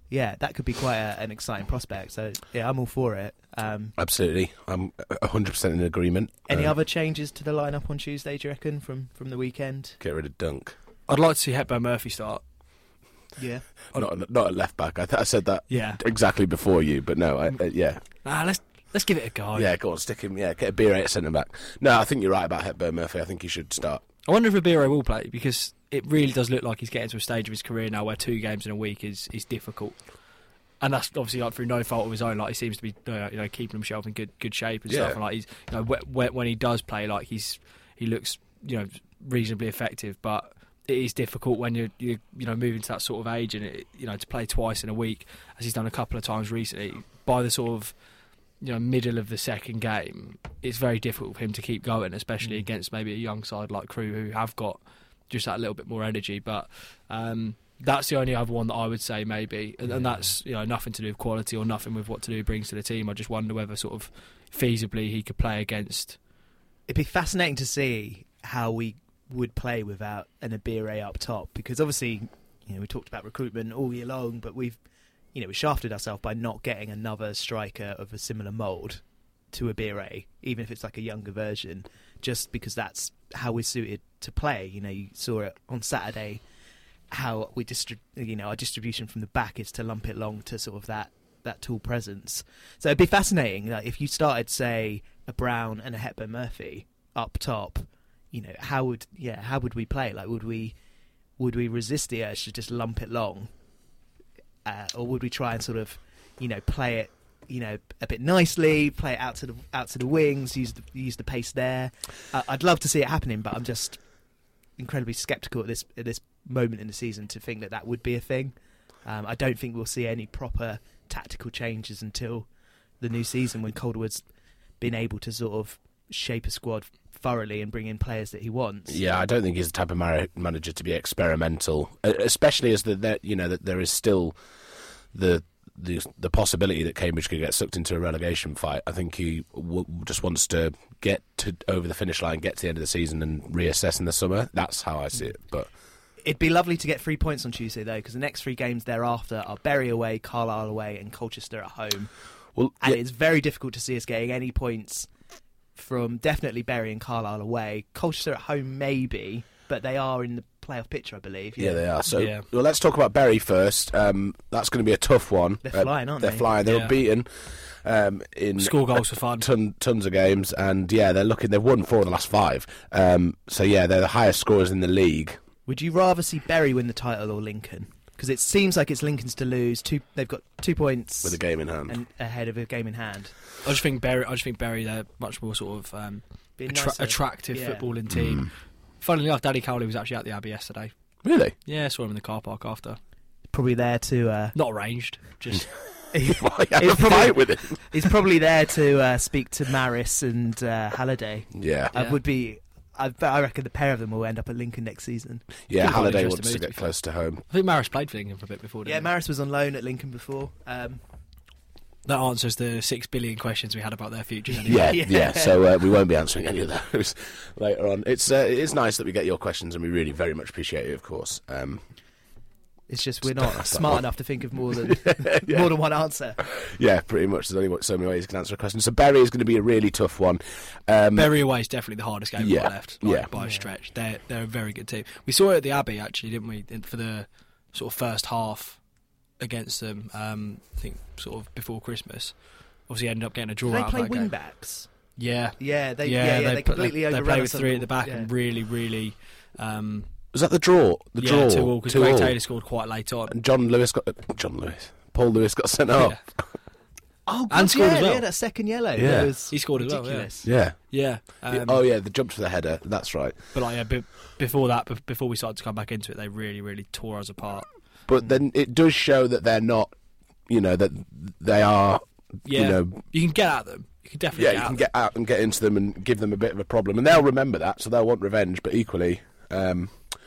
yeah, that could be quite an exciting prospect. So yeah, I'm all for it. Absolutely, I'm 100% in agreement. Any other changes to the lineup on Tuesday, do you reckon, from the weekend? Get rid of Dunk. I'd like to see Hepburn Murphy start. Yeah, Not at left back. I said that Yeah. exactly before you, but no, yeah. Let's give it a go. Yeah, go on, stick him. Yeah, get a Bire at centre back. No, I think you're right about Hepburn Murphy. I think he should start. I wonder if Ribeiro will play, because it really does look like he's getting to a stage of his career now where 2 games in a week is difficult. And that's obviously like through no fault of his own. Like he seems to be, keeping himself in good shape and stuff. And like he's, when he does play, like he looks, reasonably effective. But it is difficult when you're moving to that sort of age, and to play twice in a week, as he's done a couple of times recently. By the sort of middle of the second game, it's very difficult for him to keep going, especially against maybe a young side like Crewe who have got just that little bit more energy. But that's the only other one that I would say maybe, and that's nothing to do with quality or nothing with what Toulouse brings to the team. I just wonder whether sort of feasibly he could play against. It'd be fascinating to see how we would play without an Abire up top, because obviously we talked about recruitment all year long, but we shafted ourselves by not getting another striker of a similar mould to Abire, even if it's like a younger version, just because that's how we're suited to play. You saw it on Saturday, how we our distribution from the back is to lump it long to sort of that tall presence. So it'd be fascinating if you started, say, a Brown and a Hepburn Murphy up top. How would we play? Like, would we resist the urge to just lump it long, or would we try and sort of play it a bit nicely, play it out to the wings, use the pace there? I'd love to see it happening, but I'm just incredibly sceptical at this moment in the season to think that would be a thing. I don't think we'll see any proper tactical changes until the new season, when Calderwood's been able to sort of shape a squad thoroughly and bring in players that he wants. Yeah, I don't think he's the type of manager to be experimental, especially as that there is still the possibility that Cambridge could get sucked into a relegation fight. I think he just wants to get over the finish line, get to the end of the season, and reassess in the summer. That's how I see it. But it'd be lovely to get 3 points on Tuesday, though, because the next 3 games thereafter are Bury away, Carlisle away, and Colchester at home. Well, and it's very difficult to see us getting any points from definitely Bury and Carlisle away. Colchester at home, maybe, but they are in the playoff picture, I believe. Yeah, they are. So, well, let's talk about Bury first. That's going to be a tough one. They're flying, aren't they? They're flying. They're unbeaten in score goals for fun. Tons of games, and they've won 4 of the last 5. So they're the highest scorers in the league. Would you rather see Bury win the title or Lincoln? Because it seems like it's Lincoln's to lose. They've got 2 points with a game in hand, and ahead of a game in hand. I just think Bury they're much more sort of attractive footballing team. Funnily enough, Danny Cowley was actually at the Abbey yesterday. Really? Yeah, I saw him in the car park after. Probably there to not arranged, just. He's probably there to speak to Maris and Halliday. Yeah. I reckon the pair of them will end up at Lincoln next season. Yeah, Halliday wants to get close to home. I think Maris played for Lincoln for a bit before, didn't he? Maris was on loan at Lincoln before. That answers the 6 billion questions we had about their futures anyway. Yeah. So we won't be answering any of those later on. It is nice that we get your questions, and we really very much appreciate it, of course. It's just we're not smart enough to think of more than more than one answer. Yeah, pretty much. There's only so many ways you can answer a question. So Bury is going to be a really tough one. Bury away is definitely the hardest game we've left by a stretch. They're a very good team. We saw it at the Abbey, actually, didn't we, for the sort of first half against them, I think sort of before Christmas. Obviously ended up getting a draw out of that game. They play wing-backs? Yeah. They completely overrun us. They play with 3 at the back and really... was that the draw? The draw? 2-2, because Craig Taylor scored quite late on. And Paul Lewis got sent off. Yeah. Oh, God, and scored as well. Yeah, that second yellow. Yeah. He scored ridiculous. as well, Yeah. The jump for the header. That's right. But before that, before we started to come back into it, they really, really tore us apart. But then it does show that they're not, that they are, you can get at them. You can definitely you can get out and get into them and give them a bit of a problem. And they'll remember that, so they'll want revenge. But equally, I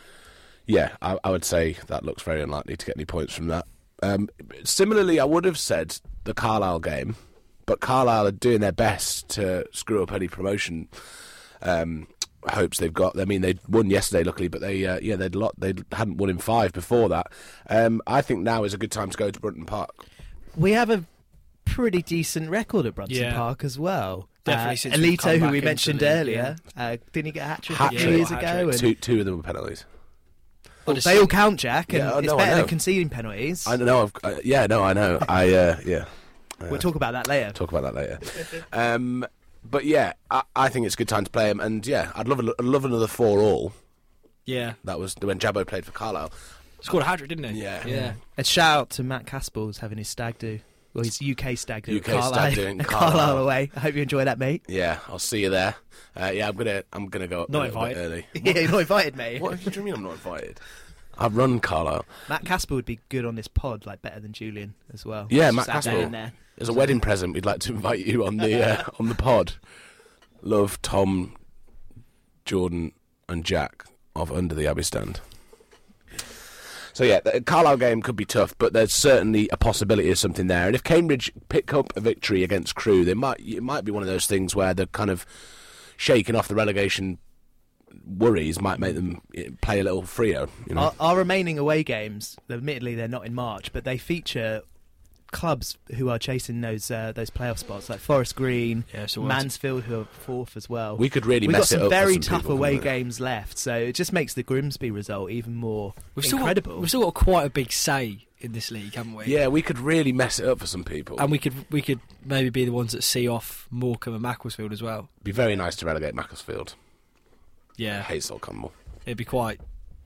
would say that looks very unlikely to get any points from that. Similarly, I would have said the Carlisle game, but Carlisle are doing their best to screw up any promotion hopes they've got. I mean, they won yesterday, luckily, but they hadn't won in 5 before that. I think now is a good time to go to Brunton Park. We have a pretty decent record at Brunton Park as well. Definitely since we've Alito, come who back we into mentioned the league, earlier, didn't he get a hat-trick a few Hat-trick. years ago? And Two of them were penalties. they all count, Jack, and Yeah, it's no, I better know. than conceding penalties. I know. I know. We'll talk about that later. Talk about that later. But yeah, I think it's a good time to play him, and yeah, I'd love another 4-all. Yeah. That was when Jabbo played for Carlisle. Scored a hat-trick, didn't he? Yeah. A shout out to Matt Caspels having his stag do. Well, his UK stag do. UK at Carlisle, stag do in at Carlisle. Carlisle away. I hope you enjoy that, mate. Yeah, I'll see you there. I'm gonna go up Not a little bit invited. early. Yeah, you're not invited, mate. What do you mean I'm not invited? I've run Carlisle. Matt Casper would be good on this pod, like better than Julian as well. Yeah, Just Matt add that Caspel. in there. As a wedding present, we'd like to invite you on the on the pod. Love, Tom, Jordan, and Jack of Under the Abbey Stand. So yeah, the Carlisle game could be tough, but there's certainly a possibility of something there. And if Cambridge pick up a victory against Crewe, it might be one of those things where they're kind of shaking off the relegation worries, might make them play a little freer. You know? Our remaining away games, admittedly they're not in March, but they feature clubs who are chasing those playoff spots, like Forest Green, Mansfield, who are 4th as well. We could really We've got mess it some up. very for some tough people, away couldn't we? games left, so it just makes the Grimsby result even more incredible. We've still got quite a big say in this league, haven't we? Yeah, we could really mess it up for some people. And we could maybe be the ones that see off Morecambe and Macclesfield as well. It'd be very nice to relegate Macclesfield. Yeah, I hate Solcombe. it'd be quite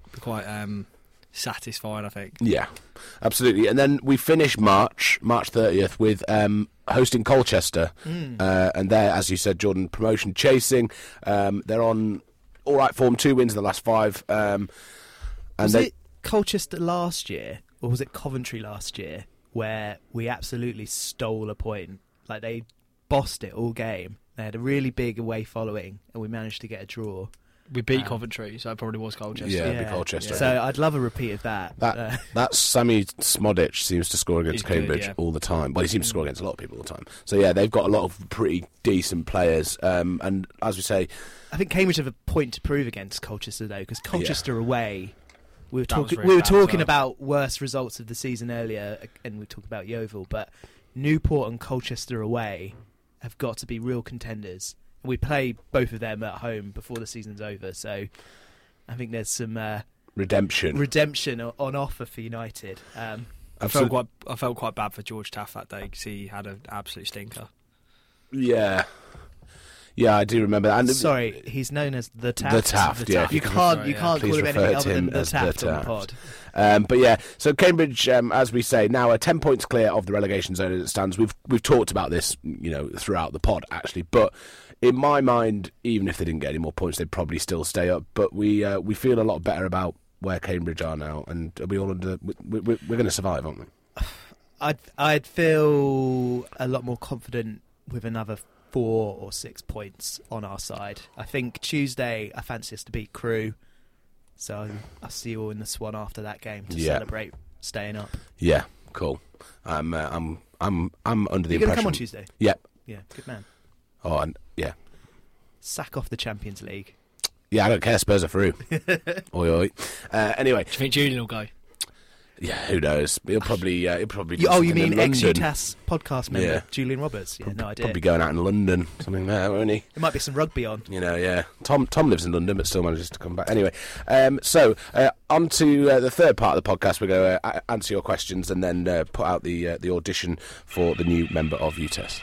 satisfying, I think. Yeah, absolutely. And then we finish March 30th with hosting Colchester, and they're, as you said, Jordan, promotion chasing. They're on all right form, 2 wins in the last 5. And Was it Colchester last year, or was it Coventry last year, where we absolutely stole a point? Like, they bossed it all game. They had a really big away following, and we managed to get a draw. We beat Coventry, so it probably was Colchester. Yeah, it'd be Colchester. So I'd love a repeat of that. That Sammy Smodic seems to score against He's good, Cambridge yeah. all the time. Well, he seems to score against a lot of people all the time. So yeah, they've got a lot of pretty decent players. And as we say, I think Cambridge have a point to prove against Colchester, though, because Colchester away, we were That was talking really bad as well. about worst results of the season earlier, and we talked about Yeovil, but Newport and Colchester away have got to be real contenders. We play both of them at home before the season's over, so I think there's some redemption on offer for United. I felt quite bad for George Taft that day because he had an absolute stinker. Yeah, I do remember that. And Sorry, he's known as the Taft. The Taft, yeah. You can't call Please him refer anything to other him than the as the Taft on the Taft. pod. But yeah, so Cambridge, as we say, now are 10 points clear of the relegation zone as it stands. We've talked about this, throughout the pod actually. But in my mind, even if they didn't get any more points, they'd probably still stay up. But we feel a lot better about where Cambridge are now, and we're going to survive, aren't we? I'd feel a lot more confident with another 4 or 6 points on our side. I think Tuesday I fancy us to beat Crewe, so I'll see you all in the Swan after that game to celebrate staying up. Yeah, cool. I'm under the impression. You're going to come on Tuesday? Yep. Yeah, good man. Oh, and yeah. Sack off the Champions League. Yeah, I don't care. Spurs are through. Oi, oi. Anyway, Do you think Julian will go? yeah, who knows? He'll probably. Do You something mean in London. ex-UTAS podcast member Yeah. Julian Roberts? Yeah, no idea. Probably going out in London, something there, won't he? There might be some rugby on. Yeah. Tom lives in London, but still manages to come back. Anyway, so on to the third part of the podcast. We're going to answer your questions and then put out the audition for the new member of UTES.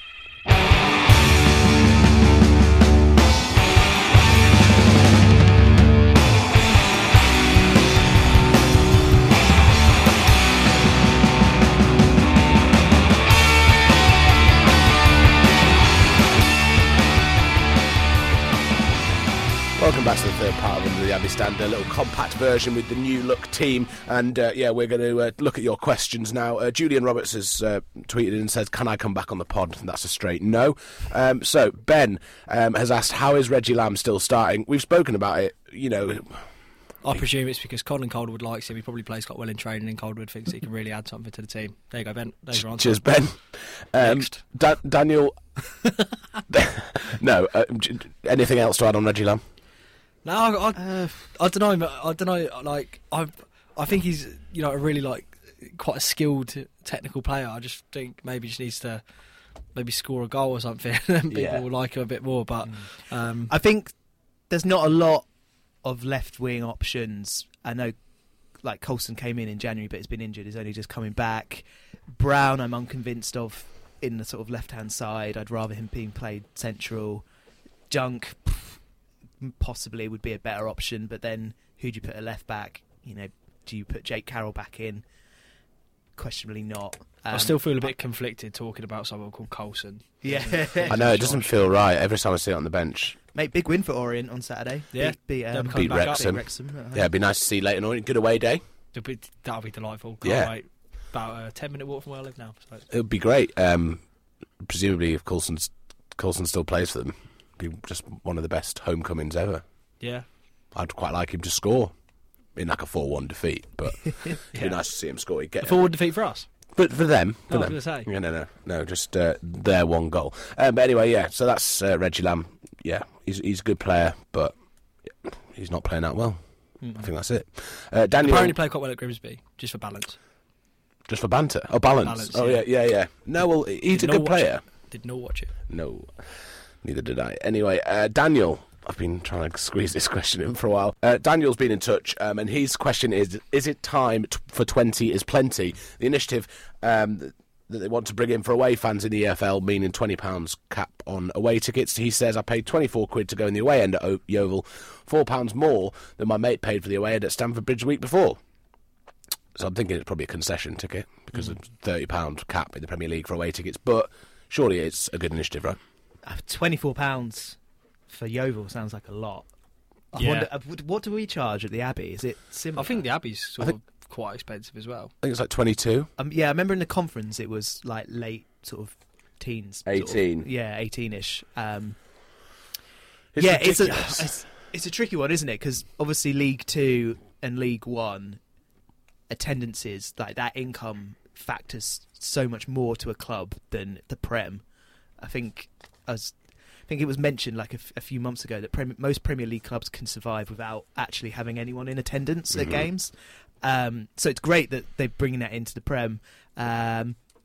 Welcome back to the third part of Under the Abbey Stand, a little compact version with the new look team. And we're going to look at your questions now. Julian Roberts has tweeted in and said, "Can I come back on the pod?" And that's a straight no. So Ben has asked, "How is Reggie Lamb still starting?" We've spoken about it. I presume it's because Colin Calderwood likes him. He probably plays quite well in training, and Calderwood thinks he can really add something to the team. There you go, Ben. There's your answer. Cheers, Ben. Next. Daniel. No. Anything else to add on Reggie Lamb? No, I don't know. I don't know. Like I think he's a really quite a skilled technical player. I just think maybe just needs to score a goal or something, and people will like him a bit more. But I think there's not a lot of left wing options. I know, like Coulson came in January, but has been injured. He's only just coming back. Brown, I'm unconvinced of in the sort of left hand side. I'd rather him being played central. Junk possibly would be a better option, but then who do you put at left back? Do you put Jake Carroll back in? Questionably not. I still feel a bit conflicted talking about someone called Coulson. Yeah, I know, it doesn't feel right every time I see it on the bench. Mate, big win for Orient on Saturday. Yeah, beat Wrexham. Yeah, it'd be nice to see Leyton Orient. Good away day. That'll be delightful. Can't wait. About a 10-minute walk from where I live now. So. It would be great. Presumably, if Coulson still plays for them, it'd be just one of the best homecomings ever. Yeah. I'd quite like him to score in like a 4-1 defeat, but it'd be nice to see him score. A 4-1 defeat for us? But for them. I was going to say. Yeah, no, just their one goal. But anyway, so that's Reggie Lamb. Yeah, he's a good player, but he's not playing that well. I think that's it. Daniel apparently played quite well at Grimsby, just for balance. Just for banter? Oh, balance. Oh, yeah. No, well, he's a good player. Did not watch it. No, neither did I. Anyway, Daniel, I've been trying to squeeze this question in for a while. Daniel's been in touch, and his question is it time for 20 is plenty? The initiative that they want to bring in for away fans in the EFL, meaning £20 cap on away tickets. He says, I paid £24 to go in the away end at Yeovil, £4 more than my mate paid for the away end at Stamford Bridge the week before. So I'm thinking it's probably a concession ticket because of £30 cap in the Premier League for away tickets. But surely it's a good initiative, right? £24 for Yeovil sounds like a lot. I wonder, what do we charge at the Abbey? Is it similar? I think the Abbey's sort of quite expensive as well. I think it's like 22. Yeah, I remember in the conference it was like late sort of teens. 18. 18-ish. Ridiculous. It's a tricky one, isn't it? Because obviously League 2 and League 1 attendances, like that income factors so much more to a club than the Prem. I think it was mentioned like a few months ago that most Premier League clubs can survive without actually having anyone in attendance at games. So it's great that they're bringing that into the Prem. I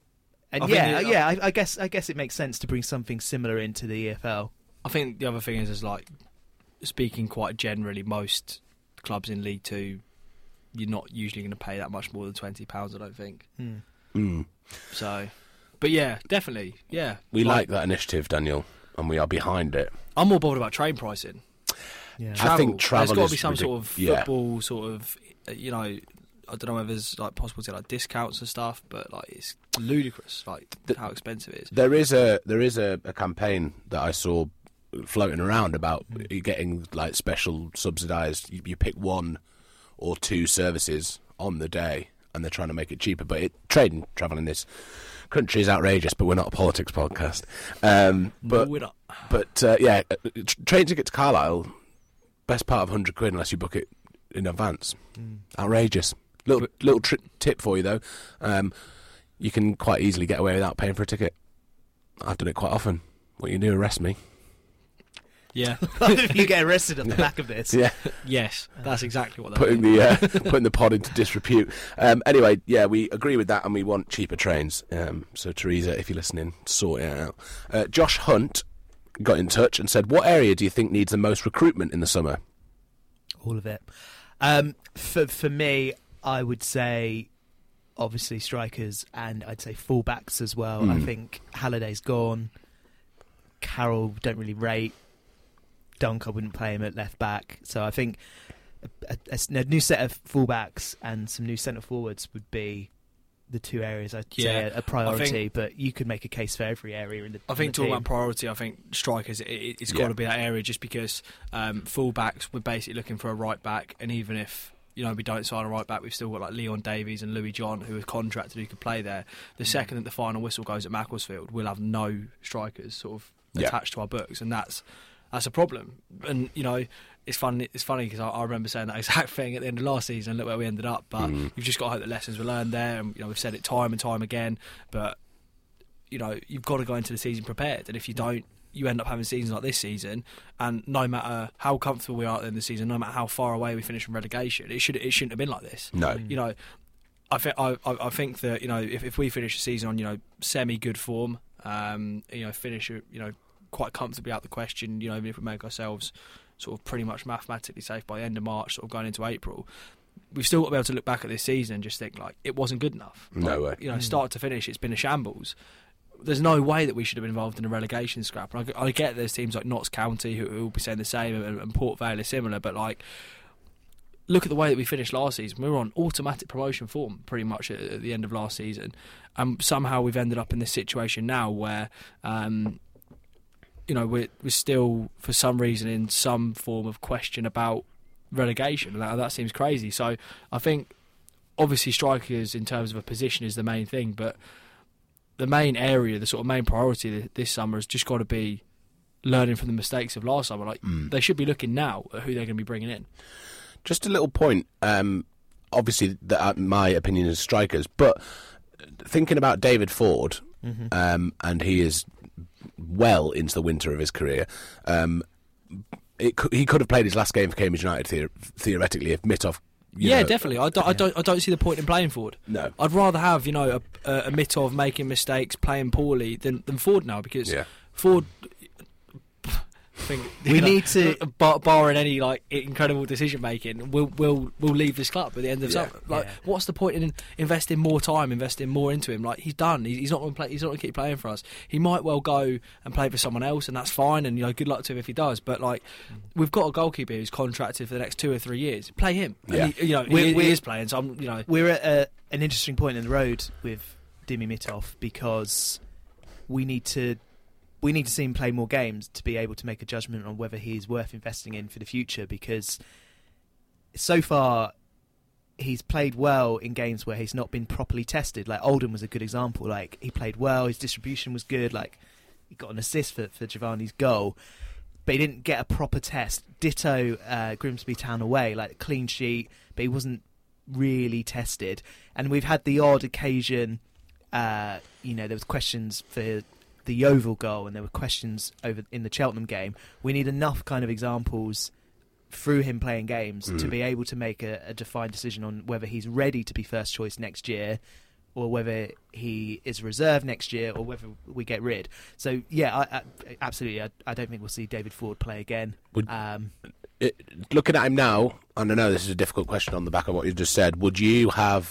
guess it makes sense to bring something similar into the EFL. I think the other thing is like speaking quite generally, most clubs in League 2, you're not usually going to pay that much more than £20. I don't think. So, but yeah, definitely, yeah. We like that initiative, Daniel, and we are behind it. I'm more bothered about train pricing. Yeah. I think travel there's got to be some is sort of football sort of, I don't know whether there's like possible to get like discounts and stuff, but like it's ludicrous, like how expensive it is. There is a campaign that I saw floating around about getting like special subsidised. You pick one or two services on the day, and they're trying to make it cheaper. But travel in this country is outrageous. But we're not a politics podcast. No, we're not. But train ticket to Carlisle, best part of £100 unless you book it in advance. Outrageous. Little tip for you though. You can quite easily get away without paying for a ticket. I've done it quite often. What you do, arrest me. Yeah. If you get arrested on the back of this. Yeah. Yes, that's exactly what putting the pod into disrepute. Anyway, yeah, we agree with that, and we want cheaper trains. So Teresa, if you're listening, sort it out. Josh Hunt got in touch and said, "What area do you think needs the most recruitment in the summer?" All of it. For me, I would say obviously strikers, and I'd say fullbacks as well. I think Halliday's gone. Carroll don't really rate. Dunk, I wouldn't play him at left back. So I think a new set of fullbacks and some new centre forwards would be the two areas I'd say a priority. But you could make a case for every area in the I think talking about priority, I think strikers, it's got to be that area, just because fullbacks, we're basically looking for a right back, and even if we don't sign a right back, we've still got like Leon Davies and Louis John who are contracted who could play there. The second that the final whistle goes at Macclesfield, we'll have no strikers sort of attached to our books, and that's a problem. And it's funny because I remember saying that exact thing at the end of last season. Look where we ended up. But you've just got to hope that lessons were learned there, and we've said it time and time again. But you've got to go into the season prepared, and if you don't, you end up having seasons like this season, and no matter how comfortable we are at the end of the season, no matter how far away we finish from relegation, it shouldn't have been like this. No. You know, I think that, you know, if we finish the season on, you know, semi good form, you know, finish, you know, quite comfortably out the question, you know, even if we make ourselves sort of pretty much mathematically safe by the end of March, sort of going into April, we've still got to be able to look back at this season and just think, like, it wasn't good enough. No way. You know, start to finish, it's been a shambles. There's no way that we should have been involved in a relegation scrap. And I get there's teams like Notts County who will be saying the same, and Port Vale is similar, but, like, look at the way that we finished last season. We were on automatic promotion form pretty much at the end of last season, and somehow we've ended up in this situation now where, you know, we're still, for some reason, in some form of question about relegation. That seems crazy. So I think, obviously, strikers in terms of a position is the main thing, but the main area, the sort of main priority this summer has just got to be learning from the mistakes of last summer. Like, they should be looking now at who they're going to be bringing in. Just a little point. Obviously, my opinion is strikers, but thinking about David Ford, and he is well into the winter of his career. He could have played his last game for Cambridge United theoretically if Mitov. Definitely. I don't see the point in playing Ford. No, I'd rather have, you know, a Mitov making mistakes, playing poorly than Ford now, because Ford. I think, we need to, barring any, like, incredible decision making, we'll leave this club at the end of summer. Like, what's the point in investing more time, investing more into him? Like, he's done. He's not going to play. He's not going to keep playing for us. He might well go and play for someone else, and that's fine. And, you know, good luck to him if he does. But, like, we've got a goalkeeper who's contracted for the next 2 or 3 years. Play him. Yeah. And he is playing. So I'm, you know, we're at an interesting point in the road with Dimi Mitov, because we need to see him play more games to be able to make a judgment on whether he's worth investing in for the future, because so far he's played well in games where he's not been properly tested. Like, Oldham was a good example. Like, he played well, his distribution was good, like, he got an assist for Giovanni's goal, but he didn't get a proper test. Ditto Grimsby Town away, like, clean sheet, but he wasn't really tested. And we've had the odd occasion, you know, there was questions for the Yeovil goal, and there were questions over in the Cheltenham game. We need enough kind of examples through him playing games to be able to make a defined decision on whether he's ready to be first choice next year, or whether he is reserved next year, or whether we get rid. So yeah, absolutely, I don't think we'll see David Ford play again. Looking at him now, and I know this is a difficult question on the back of what you just said, would you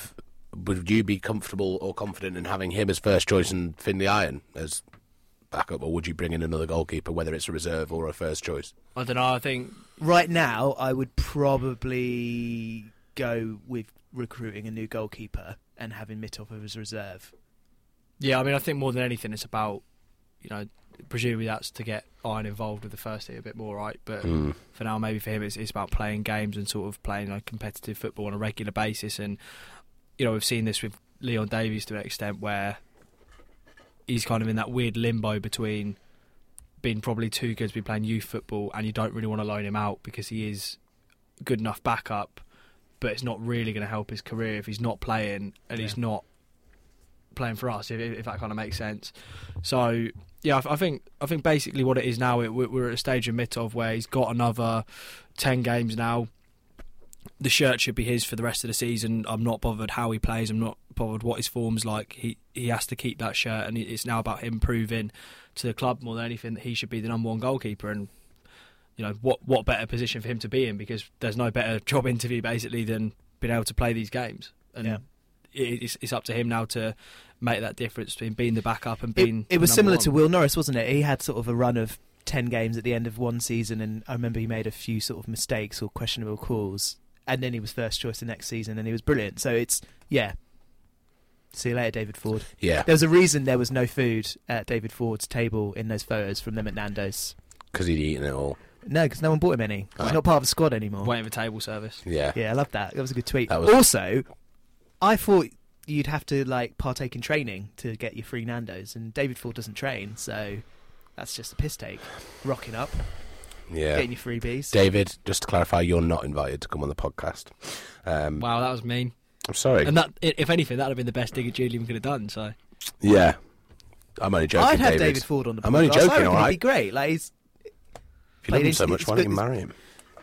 be comfortable or confident in having him as first choice and Finlay Iron as backup, or would you bring in another goalkeeper, whether it's a reserve or a first choice? I don't know. I think right now I would probably go with recruiting a new goalkeeper and having Mitov as reserve. Yeah, I mean, I think more than anything it's about, you know, presumably that's to get Iron involved with the first team a bit more, right? But for now, maybe for him it's about playing games and sort of playing, like, competitive football on a regular basis. And, you know, we've seen this with Leon Davies to an extent, where he's kind of in that weird limbo between being probably too good to be playing youth football, and you don't really want to loan him out because he is good enough backup, but it's not really going to help his career if he's not playing, and he's not playing for us, if that kind of makes sense. So yeah, I think basically what it is now, we're at a stage of Mitov where he's got another 10 games now. The shirt should be his for the rest of the season. I'm not bothered how he plays. I'm not bothered what his form's like. He has to keep that shirt, and it's now about him proving to the club more than anything that he should be the number one goalkeeper. And, you know, what better position for him to be in, because there's no better job interview basically than being able to play these games. And it's up to him now to make that difference between being the backup and being. It was similar to Will Norris, wasn't it? He had sort of a run of 10 games at the end of one season, and I remember he made a few sort of mistakes or questionable calls, and then he was first choice the next season, and he was brilliant. So it's, see you later, David Ford. Yeah. There was a reason there was no food at David Ford's table in those photos from them at Nando's. Because he'd eaten it all. No, because no one bought him any. He's not part of the squad anymore. Waiting for table service. Yeah. Yeah, I love that. That was a good tweet. Also, I thought you'd have to, like, partake in training to get your free Nando's, and David Ford doesn't train, so that's just a piss take. Rocking up. Yeah. Getting your freebies. David, just to clarify, you're not invited to come on the podcast. Wow, that was mean. I'm sorry. And that, if anything, that would have been the best dig at Julian could have done. So yeah. I'm only joking, I'd have David. David Ford on the podcast. I'm only joking, I reckon all right? he'd be great. Like, he's If you love him so played much, into- why don't you marry him?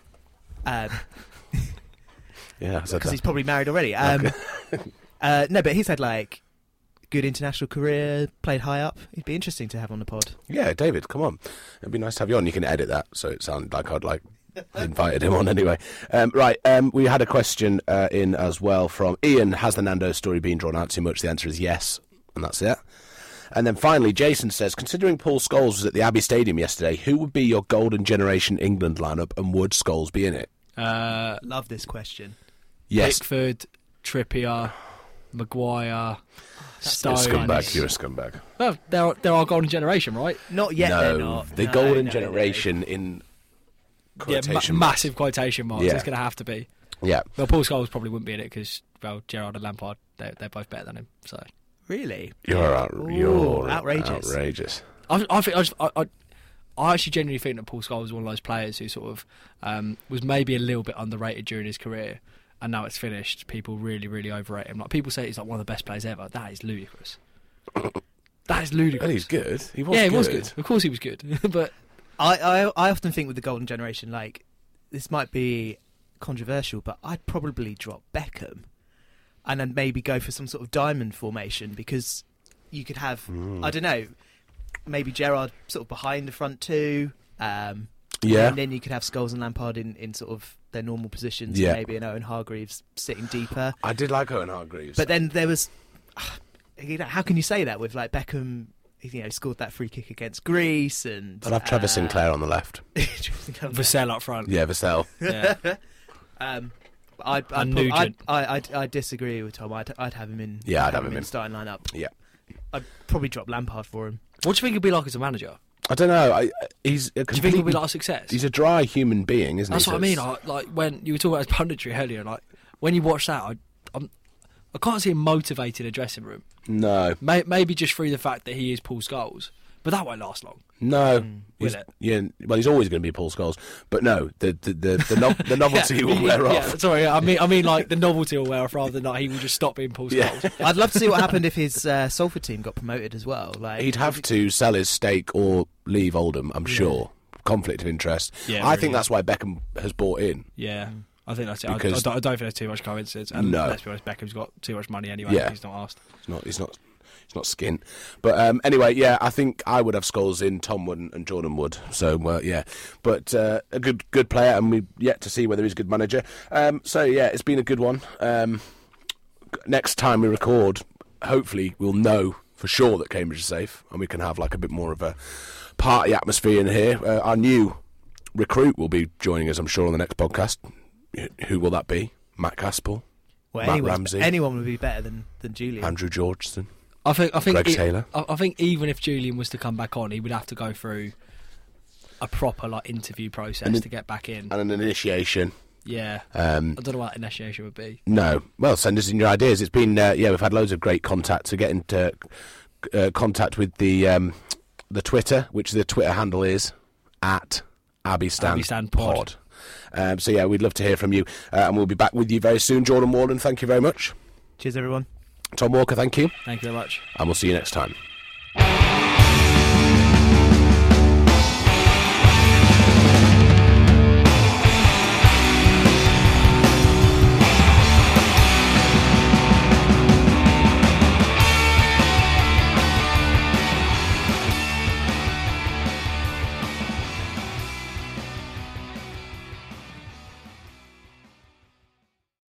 Yeah, I said because that. he's probably married already. No, but he's had like good international career, played high up. He'd be interesting to have on the pod. Yeah, David, come on. It'd be nice to have you on. You can edit that so it sounded like I'd invited him on anyway. We had a question in as well from Ian. Has the Nando story been drawn out too much? The answer is yes, and that's it. And then finally, Jason says, considering Paul Scholes was at the Abbey Stadium yesterday, who would be your Golden Generation England lineup, and would Scholes be in it? Love this question. Yes. Pickford, Trippier, Maguire, You're a Stones. scumbag. You're a scumbag. Well, they're our golden generation, right? Not yet. No, They're not. the No, Golden no, Generation in quotation Yeah, marks. massive quotation marks. Yeah. It's going to have to be. Yeah. Well, Paul Scholes probably wouldn't be in it because, well, Gerrard and Lampard, they're both better than him. So Really? You're outrageous. outrageous. I actually genuinely think that Paul Scholes was one of those players who sort of was maybe a little bit underrated during his career, and now it's finished. People really, really overrate him. Like, people say he's like one of the best players ever. That is ludicrous. That is ludicrous. Well, he's good. He was Yeah, he good. was good. Of course, he was good. But I often think with the Golden Generation, like, this might be controversial, but I'd probably drop Beckham and then maybe go for some sort of diamond formation, because you could have, I don't know, maybe Gerrard sort of behind the front two. Yeah. And then you could have Scholes and Lampard in sort of their normal positions. Yeah. Maybe an Owen Hargreaves sitting deeper. I did like Owen Hargreaves. But then there was, how can you say that with like Beckham? Scored that free kick against Greece, and I'd have Trevor Sinclair on the left. Vassell up front. Yeah, Vassell. Yeah. I disagree with Tom. I'd have him in. Yeah, I'd have him in. starting lineup. Yeah. I'd probably drop Lampard for him. What do you think he'd be like as a manager? I don't know. He's a Do you think he'll be complete- like a success? He's a dry human being, isn't That's he? what So I mean. it's- Like when you were talking about his punditry earlier, like when you watch that, I can't see him motivated a dressing room. No. Maybe just through the fact that he is Paul Scholes, but that won't last long. No. Will He's- it? Yeah. Well, he's always going to be Paul Scholes. But no, the novelty will wear Yeah, off. sorry, I mean like the novelty will wear off rather than like he will just stop being Paul Yeah. Scholes. I'd love to see what happened if his Salford team got promoted as well. Like He'd have to sell his stake or leave Oldham, I'm sure. Conflict of interest. Yeah, I really. think that's why Beckham has bought in. Yeah, I think that's it. I Because- don't think there's too much coincidence. And No. let's be honest, Beckham's got too much money anyway. Yeah. He's not asked. He's not skin. But anyway, yeah, I think I would have Scholes in, Tom wouldn't, and Jordan would. So, yeah. But a good player, and we've yet to see whether he's a good manager. So, yeah, it's been a good one. Next time we record, hopefully we'll know for sure that Cambridge is safe, and we can have like a bit more of a party atmosphere in here. Our new recruit will be joining us, I'm sure, on the next podcast. Who will that be? Matt Caspel? Matt Ramsey? Anyone would be better than Julian. Andrew Georgeson? I think Greg Taylor? I think even if Julian was to come back on, he would have to go through a proper like interview process to get back in. And an initiation. Yeah, I don't know what initiation would be. No. Well, send us in your ideas. It's been, we've had loads of great contact to get into contact with the Twitter, which the Twitter handle is at Abbeystand Pod. So, yeah, we'd love to hear from you. And we'll be back with you very soon. Jordan Walden, thank you very much. Cheers, everyone. Tom Walker, thank you. Thank you very much. And we'll see you next time.